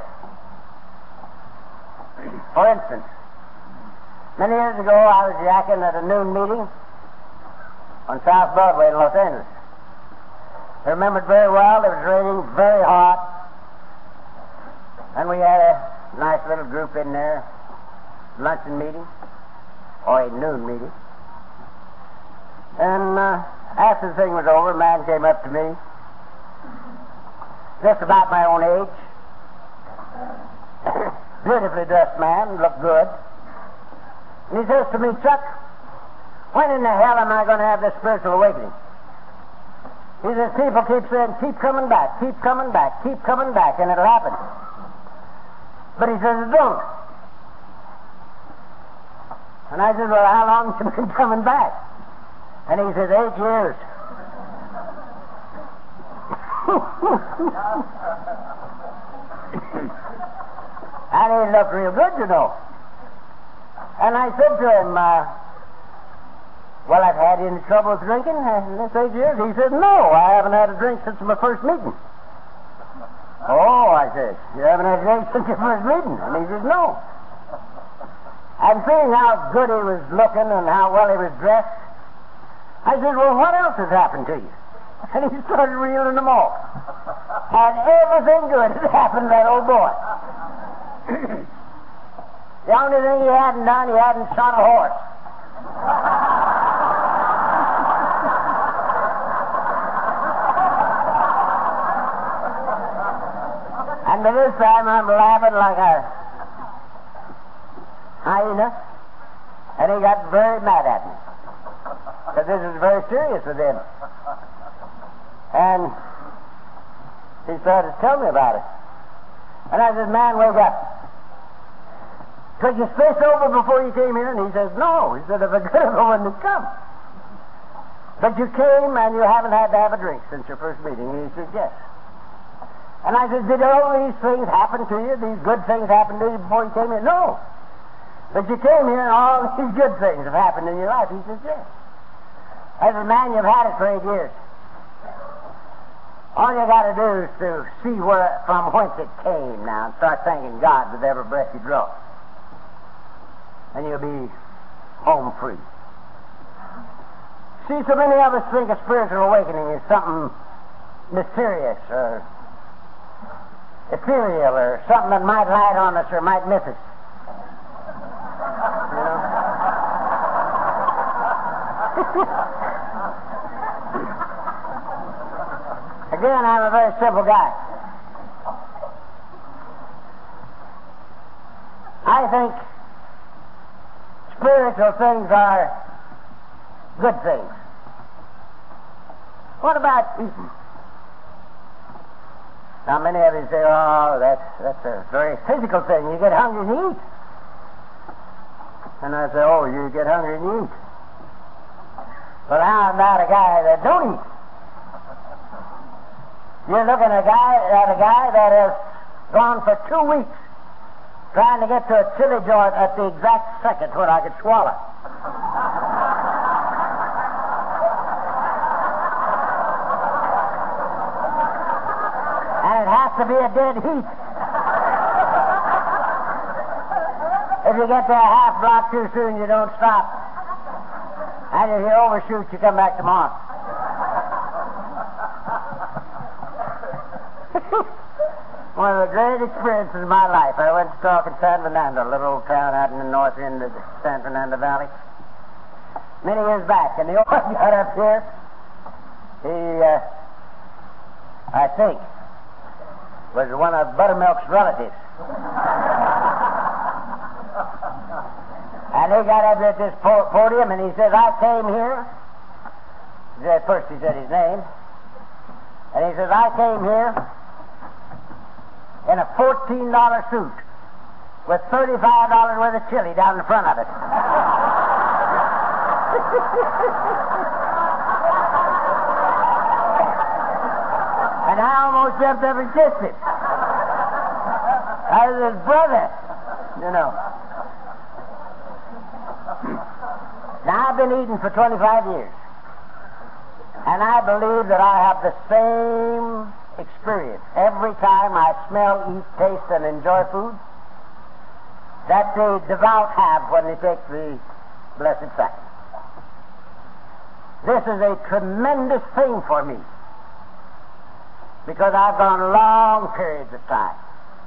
For instance, many years ago I was yakking at a noon meeting on South Broadway in Los Angeles. I remember it very well. It was raining very hot. And we had a nice little group in there, luncheon meeting, or a noon meeting. And after the thing was over, a man came up to me, just about my own age, beautifully dressed man, looked good. And he says to me, Chuck, when in the hell am I going to have this spiritual awakening? He says, people keep saying, keep coming back, keep coming back, keep coming back, and it'll happen. But he says, it don't. And I said, well, how long have you been coming back? And he says, 8 years. And he looked real good, you know. And I said to him, well, I've had any trouble with drinking in this 8 years? He said, no, I haven't had a drink since my first meeting. Oh, I said, you haven't had a drink since your first meeting? And he says, no. And seeing how good he was looking and how well he was dressed, I said, well, what else has happened to you? And he started reeling them off. And everything good had happened to that old boy. The only thing he hadn't done, he hadn't shot a horse. And by this time I'm laughing like a hyena, and he got very mad at me. Because this is very serious with him. And he started to tell me about it. And I said, man, wake up. Could you stay sober before you came here? And he says, no. He said, if I could have, I wouldn't have come. But you came and you haven't had to have a drink since your first meeting. And he said, yes. And I said, did all these things happen to you? These good things happen to you before you came here? No. But you came here and all these good things have happened in your life. He says, yes. I said, man, you've had it for 8 years. All you got to do is to see from whence it came now and start thanking God with every breath you draw. And you'll be home free. See, so many of us think a spiritual awakening is something mysterious or ethereal or something that might light on us or might miss us. You know? Again, I'm a very simple guy. I think spiritual things are good things. What about eating? Now, many of you say, oh, that's a very physical thing. You get hungry and eat. And I say, oh, you get hungry and eat. But how about a guy that don't eat? You're looking at a guy that has gone for 2 weeks trying to get to a chili joint at the exact second when I could swallow. And it has to be a dead heat. If you get there a half block too soon, you don't stop. And if you overshoot, you come back tomorrow. One of the great experiences of my life. I went to talk in San Fernando, a little old town out in the north end of the San Fernando Valley, many years back. And the old man got up here. He, I think, was one of Buttermilk's relatives. And he got up at this podium and he says, I came here. First he said his name. And he says, I came here in a $14 suit with $35 worth of chili down in front of it. And I almost jumped up and kissed him. I was his brother, you know. Now, I've been eating for 25 years. And I believe that I have the same experience every time I smell, eat, taste, and enjoy food that the devout have when they take the Blessed Sacrament. This is a tremendous thing for me because I've gone long periods of time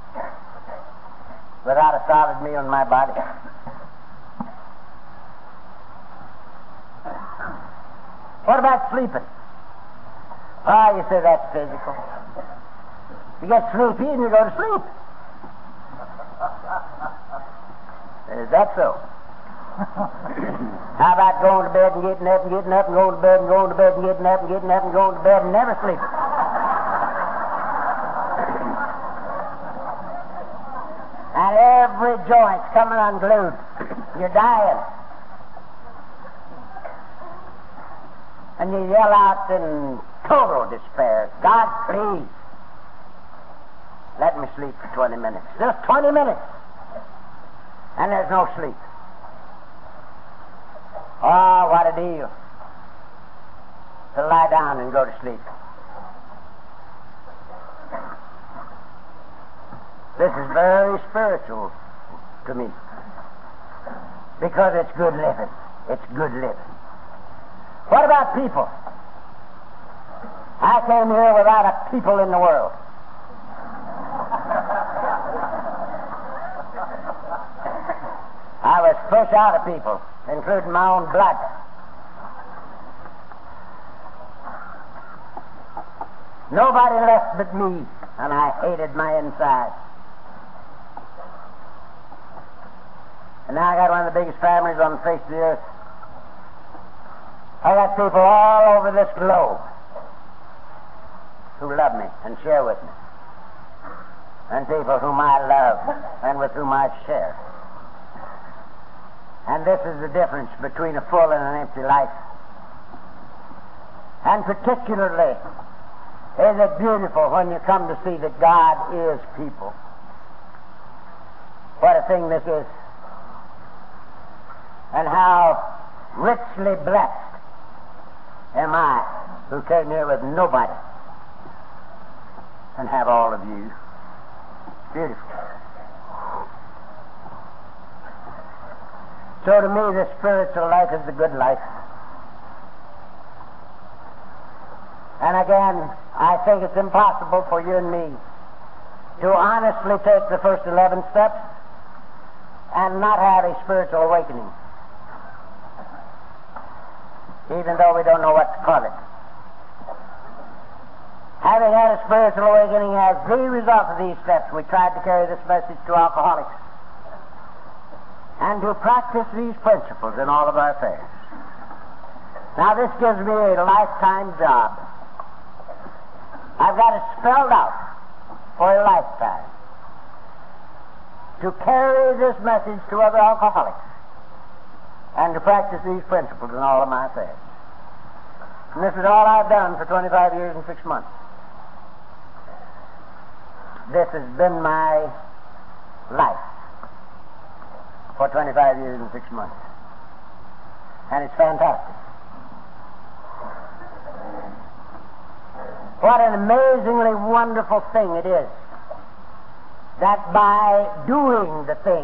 without a solid meal in my body. What about sleeping? Oh, you say that's physical. You get sleepy and you go to sleep. Is that so? How about going to bed and getting up and getting up and going to bed and going to bed and getting up and getting up and going to bed and never sleeping? And every joint's coming unglued. You're dying. And you yell out in total despair, God, please, let me sleep for 20 minutes. Just 20 minutes. And there's no sleep. Oh, what a deal to lie down and go to sleep. This is very spiritual to me because it's good living. It's good living. What about people? I came here without a people in the world. I was fresh out of people, including my own blood. Nobody left but me, and I hated my inside. And now I got one of the biggest families on the face of the earth. I got people all over this globe who love me and share with me, and people whom I love and with whom I share. And this is the difference between a full and an empty life. And particularly is it beautiful when you come to see that God is people. What a thing this is. And how richly blessed am I who came here with nobody and have all of you. Beautiful. So to me, the spiritual life is the good life. And again, I think it's impossible for you and me to honestly take the first 11 steps and not have a spiritual awakening, even though we don't know what to call it. Having had a spiritual awakening as the result of these steps, we tried to carry this message to alcoholics and to practice these principles in all of our affairs. Now, this gives me a lifetime job. I've got it spelled out for a lifetime to carry this message to other alcoholics and to practice these principles in all of my affairs. And this is all I've done for 25 years and 6 months. This has been my life for 25 years and 6 months. And it's fantastic. What an amazingly wonderful thing it is that by doing the thing,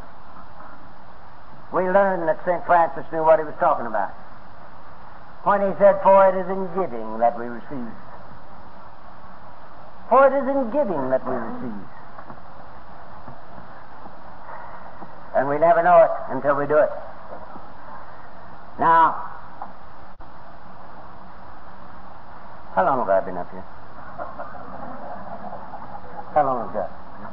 we learn that St. Francis knew what he was talking about when he said, "For it is in giving that we receive." For it is in giving that we receive. And we never know it until we do it. Now, how long have I been up here? How long have I got?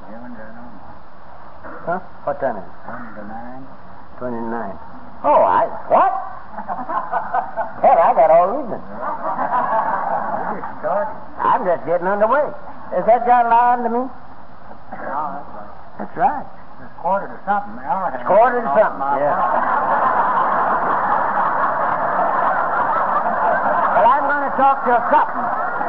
Huh? What time is it? 29. 29. Oh, what? Hell, I got all evening. You just started. I'm just getting underway. Is that guy lying to me? No, that's right. That's right. It's quarter to something now. It's quarter to something, yeah. Well, I'm going to talk to something.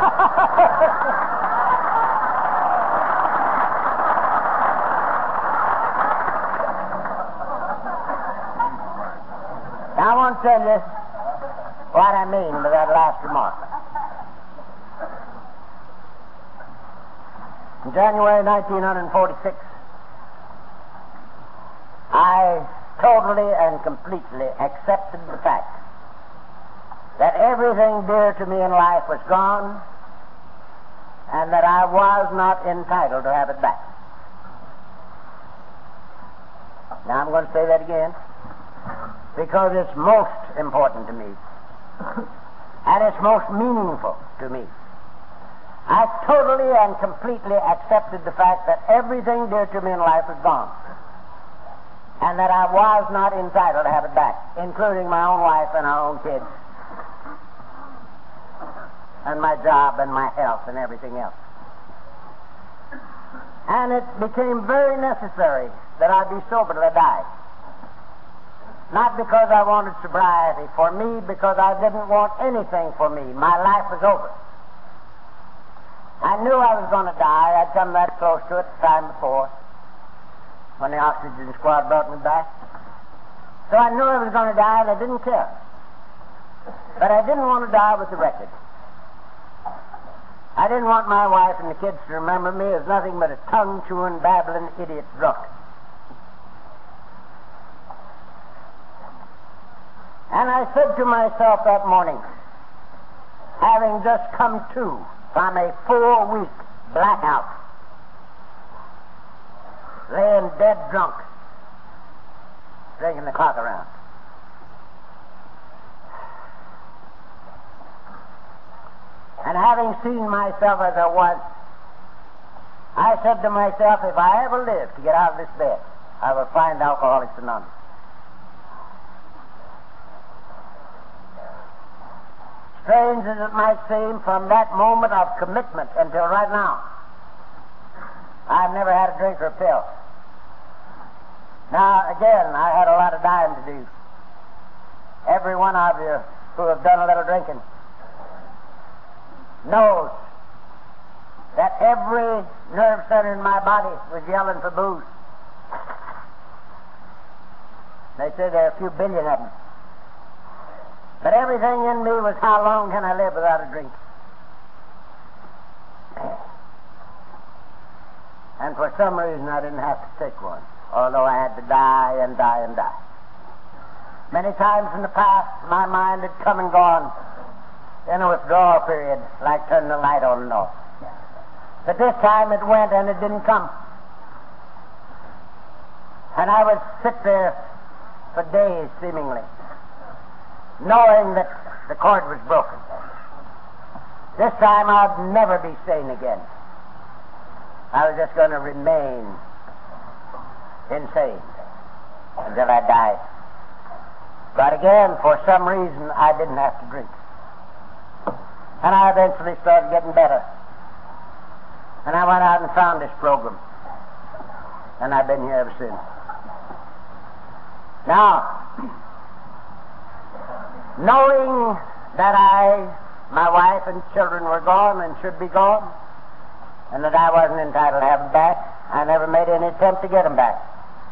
Now, I want to tell you what I mean by that last remark. In January 1946, I totally and completely accepted the fact that everything dear to me in life was gone and that I was not entitled to have it back. Now, I'm going to say that again because it's most important to me and it's most meaningful to me. I totally and completely accepted the fact that everything dear to me in life was gone and that I was not entitled to have it back, including my own wife and our own kids and my job and my health and everything else. And it became very necessary that I be sober till I died. Not because I wanted sobriety for me, because I didn't want anything for me. My life was over. I knew I was going to die. I'd come that close to it the time before when the oxygen squad brought me back. So I knew I was going to die, and I didn't care. But I didn't want to die with the record. I didn't want my wife and the kids to remember me as nothing but a tongue-chewing, babbling idiot drunk. And I said to myself that morning, having just come to from a 4-week blackout, laying dead drunk, dragging the clock around. And having seen myself as I was, I said to myself, if I ever live to get out of this bed, I will find Alcoholics Anonymous. Strange as it might seem, from that moment of commitment until right now, I've never had a drink or a pill. Now, again, I had a lot of dying to do. Every one of you who have done a little drinking knows that every nerve center in my body was yelling for booze. They say there are a few billion of them. But everything in me was, how long can I live without a drink? And for some reason I didn't have to take one, although I had to die and die and die. Many times in the past, my mind had come and gone in a withdrawal period, like turning the light on and off. But this time it went and it didn't come. And I would sit there for days, seemingly, knowing that the cord was broken. This time I'd never be sane again. I was just going to remain insane until I died. But again, for some reason, I didn't have to drink. And I eventually started getting better. And I went out and found this program. And I've been here ever since. Now, knowing that my wife and children were gone and should be gone, and that I wasn't entitled to have them back, I never made any attempt to get them back.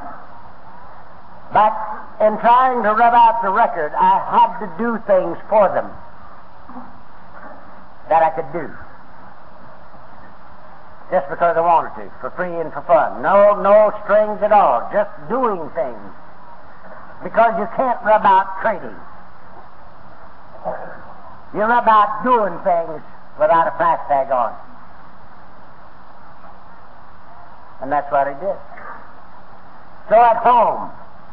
But in trying to rub out the record, I had to do things for them that I could do. Just because I wanted to, for free and for fun. No strings at all, just doing things. Because you can't rub out trading. You rub out doing things without a price tag on. And that's what he did. So at home,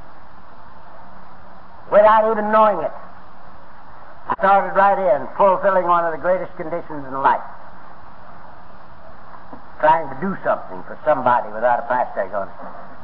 without even knowing it, I started right in, fulfilling one of the greatest conditions in life. Trying to do something for somebody without a price tag on it.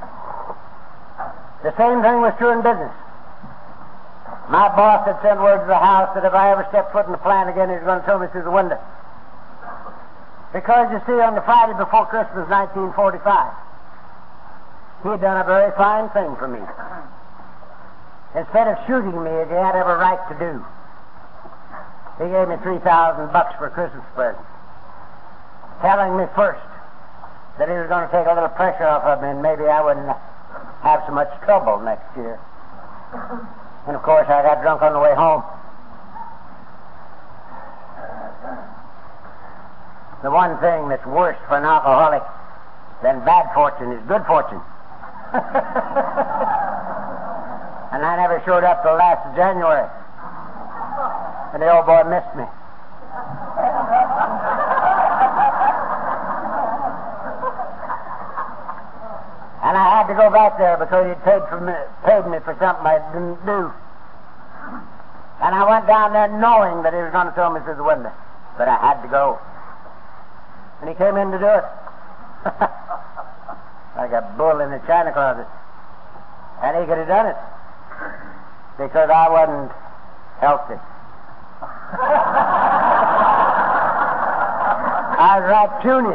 The same thing was true in business. My boss had sent word to the house that if I ever stepped foot in the plant again, he was going to throw me through the window. Because, you see, on the Friday before Christmas, 1945, he had done a very fine thing for me. Instead of shooting me, as he had every right to do, he gave me $3,000 for a Christmas present, telling me first that he was going to take a little pressure off of me and maybe I wouldn't have so much trouble next year. And of course I got drunk on the way home. The one thing that's worse for an alcoholic than bad fortune is good fortune. And I never showed up till last of January. And the old boy missed me. And I had to go back there because he'd paid me for something I didn't do. And I went down there knowing that he was going to throw me through the window. But I had to go. And he came in to do it. Like a bull in a china closet. And he could have done it. Because I wasn't healthy. I was right puny.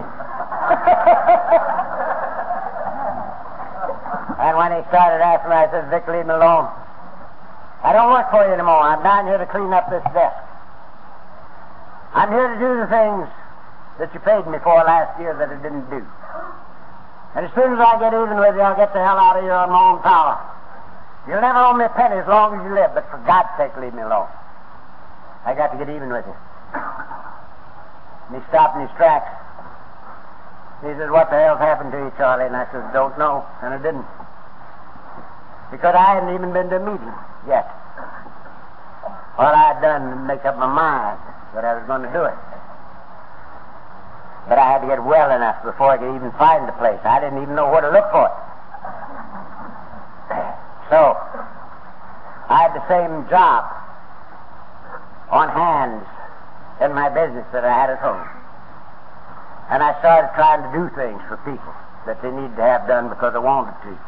And when he started after me, I said, "Vic, leave me alone. I don't work for you anymore. I'm down here to clean up this desk. I'm here to do the things that you paid me for last year that I didn't do. And as soon as I get even with you, I'll get the hell out of here on my own power. You'll never owe me a penny as long as you live, but for God's sake, leave me alone. I got to get even with you." And he stopped in his tracks. He said, "What the hell's happened to you, Charlie?" And I said, "Don't know." And I didn't. Because I hadn't even been to a meeting yet. All I had done was make up my mind that I was going to do it. But I had to get well enough before I could even find the place. I didn't even know where to look for it. So, I had the same job on hands in my business that I had at home. And I started trying to do things for people that they needed to have done because I wanted to.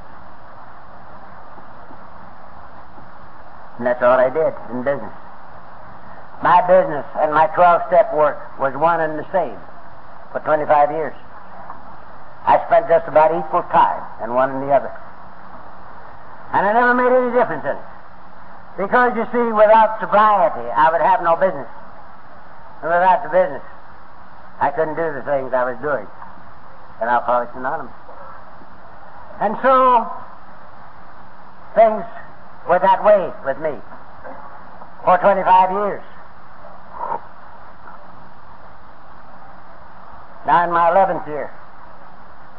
And that's all I did in business. My business and my 12-step work was one and the same for 25 years. I spent just about equal time in one and the other. And I never made any difference in it. Because, you see, without sobriety, I would have no business. And without the business, I couldn't do the things I was doing in Alcoholics Anonymous. And so, things were that way with me for 25 years. Now in my 11th year,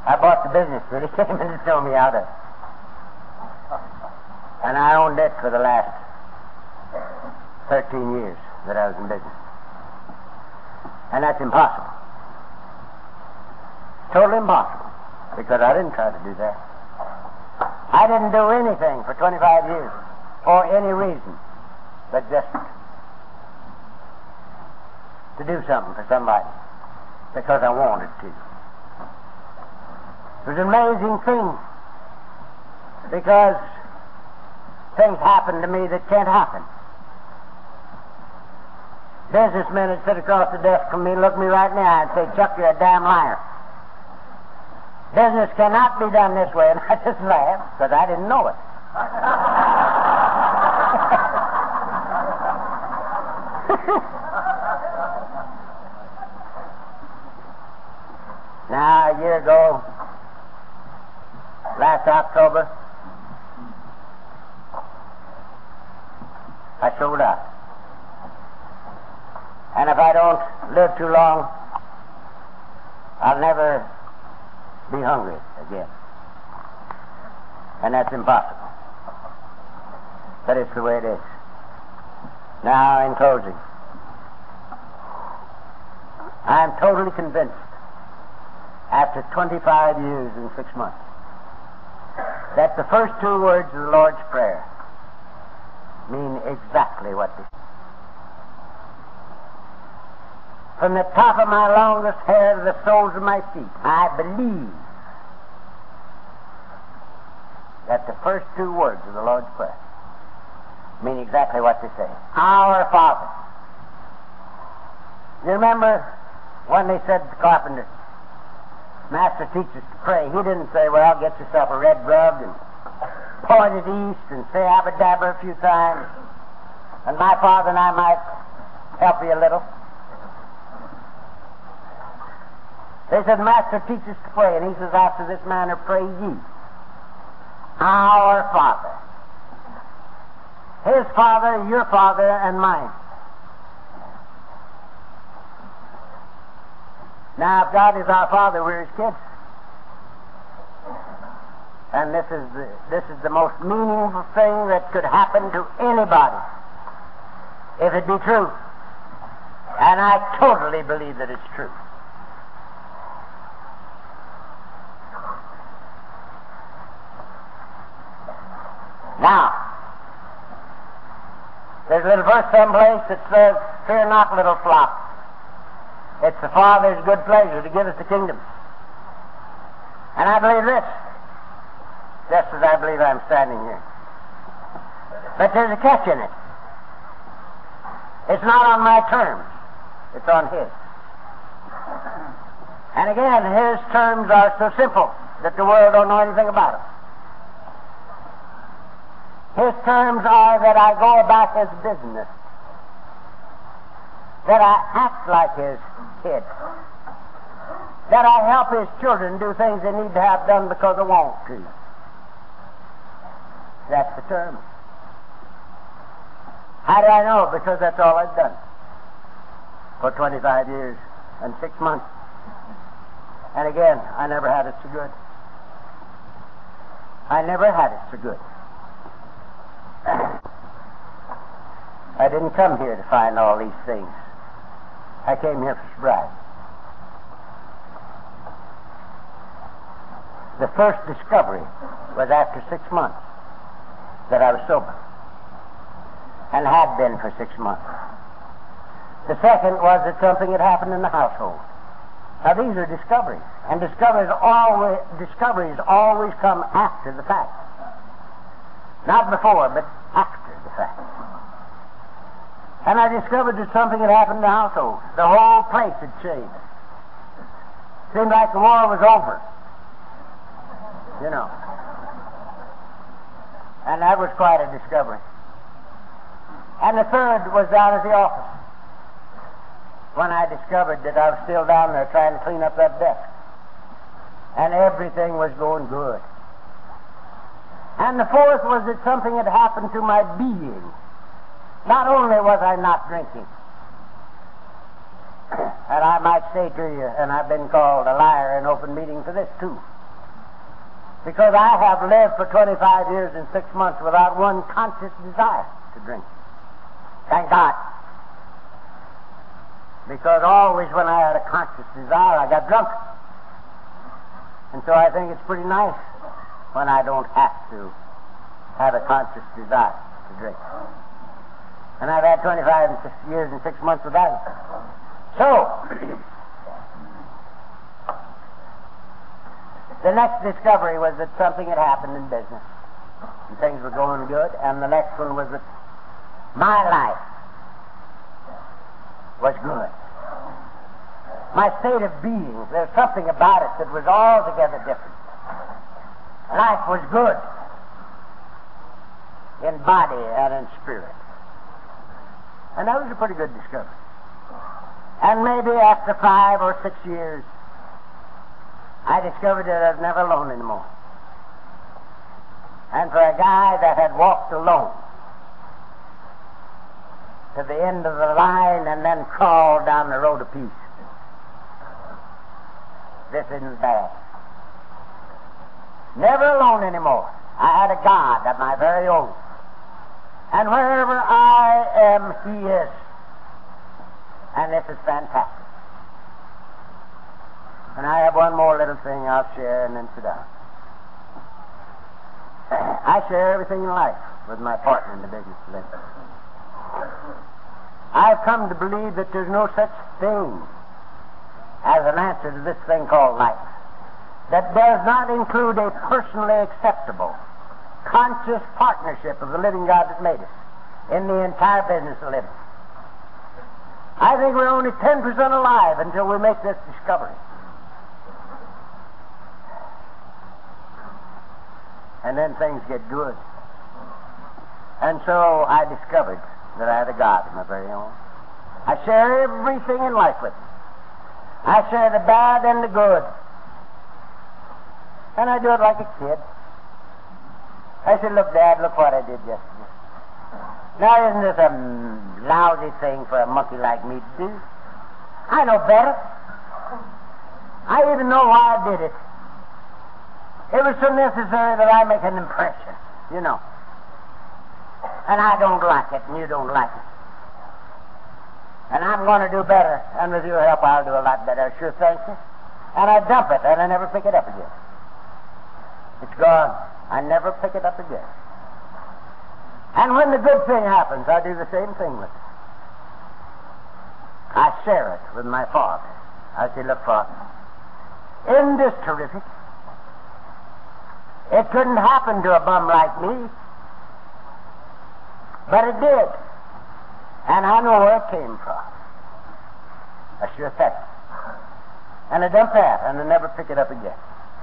I bought the business that he came in to show me out of. And I owned it for the last 13 years that I was in business. And that's impossible. Totally impossible. Because I didn't try to do that. I didn't do anything for 25 years for any reason but just to do something for somebody because I wanted to. It was an amazing thing because things happen to me that can't happen. Businessmen would sit across the desk from me, look me right in the eye and say, "Chuck, you're a damn liar. Business cannot be done this way." And I just laughed because I didn't know it. Now, a year ago, last October, I sold out. And if I don't live too long, I'll never be hungry again. And that's impossible. But it's the way it is. Now, in closing, I'm totally convinced, after 25 years and 6 months, that the first 2 words of the Lord's Prayer mean exactly what they say. From the top of my longest hair to the soles of my feet, I believe that the first 2 words of the Lord's Prayer mean exactly what they say. Our Father. You remember when they said to the carpenter, "Master, teach us to pray." He didn't say, "Well, get yourself a red rug and point it east and say abba-dabba a few times, and my Father and I might help you a little." They said, "Master, teach us to pray." And he says, "After this manner pray ye. Our Father." His Father, your Father, and mine. Now, if God is our Father, we're His kids. And this is the most meaningful thing that could happen to anybody, if it be true. And I totally believe that it's true. Now, there's a little verse someplace that says, "Fear not, little flock. It's the Father's good pleasure to give us the kingdom." And I believe this, just as I believe I'm standing here. But there's a catch in it. It's not on my terms. It's on His. And again, His terms are so simple that the world don't know anything about them. His terms are that I go about His business, that I act like His kid, that I help His children do things they need to have done because they want to. That's the term. How do I know? Because that's all I've done for 25 years and 6 months. And again, I never had it so good. I never had it so good. I didn't come here to find all these things. I came here for sobriety. The first discovery was after 6 months that I was sober, and had been for 6 months. The second was that something had happened in the household. Now these are discoveries, and discoveries always come after the fact. Not before, but after the fact. And I discovered that something had happened in the household. The whole place had changed. Seemed like the war was over. You know. And that was quite a discovery. And the third was down at the office, when I discovered that I was still down there trying to clean up that desk. And everything was going good. And the fourth was that something had happened to my being. Not only was I not drinking, and I might say to you, and I've been called a liar in open meeting for this too, Because I have lived for 25 years and 6 months without one conscious desire to drink. Thank God. Because always when I had a conscious desire, I got drunk. And so I think it's pretty nice when I don't have to have a conscious desire to drink. And I've had 25 years and 6 months without it. So, the next discovery was that something had happened in business. And things were going good. And the next one was that my life was good. My state of being, there's something about it that was altogether different. Life was good in body and in spirit. And that was a pretty good discovery. And maybe after 5 or 6 years, I discovered that I was never alone anymore. And for a guy that had walked alone to the end of the line and then crawled down the road of peace, this isn't bad. Never alone anymore. I had a God of my very own. And wherever I am, He is. And this is fantastic. And I have one more little thing I'll share and then sit down. I share everything in life with my partner in the business of living. I've come to believe that there's no such thing as an answer to this thing called life that does not include a personally acceptable, conscious partnership of the living God that made us in the entire business of living. I think we're only 10% alive until we make this discovery. And then things get good. And so I discovered that I had a God of my very own. I share everything in life with Him. I share the bad and the good. And I do it like a kid. I said, look, Dad, look what I did yesterday. Now, isn't this a lousy thing for a monkey like me to do? I know better. I even know why I did it. It was so necessary that I make an impression, you know. And I don't like it, and you don't like it. And I'm going to do better, and with your help, I'll do a lot better. Sure, thank you. And I dump it, and I never pick it up again. It's gone. I never pick it up again. And when the good thing happens, I do the same thing with it. I share it with my Father. I say, look, Father, isn't this terrific? It couldn't happen to a bum like me, but it did. And I know where it came from. A sure thing. And I dump that, and I never pick it up again.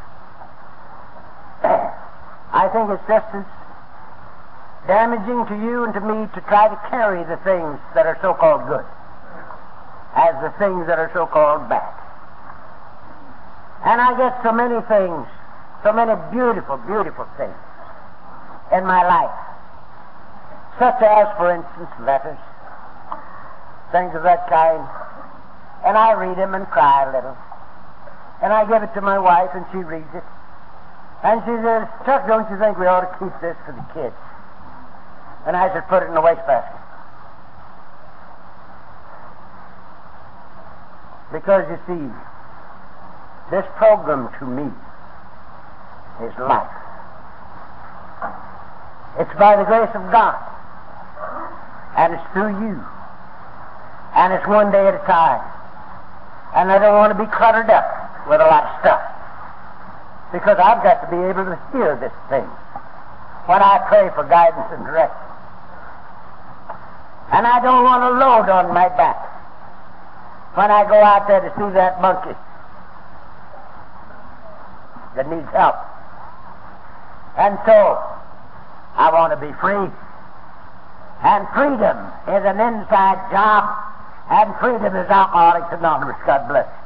I think it's just as damaging to you and to me to try to carry the things that are so-called good as the things that are so-called bad. And I get so many things, so many beautiful, beautiful things in my life, such as, for instance, letters, things of that kind, and I read them and cry a little, and I give it to my wife, and she reads it, and she says, Chuck, don't you think we ought to keep this for the kids? And I should put it in the wastebasket. Because, you see, this program to me is life. It's by the grace of God. And it's through you. And it's one day at a time. And I don't want to be cluttered up with a lot of stuff. Because I've got to be able to hear this thing when I pray for guidance and direction. And I don't want to load on my back when I go out there to see that monkey that needs help. And so, I want to be free. And freedom is an inside job, and freedom is Alcoholics Anonymous. God bless you.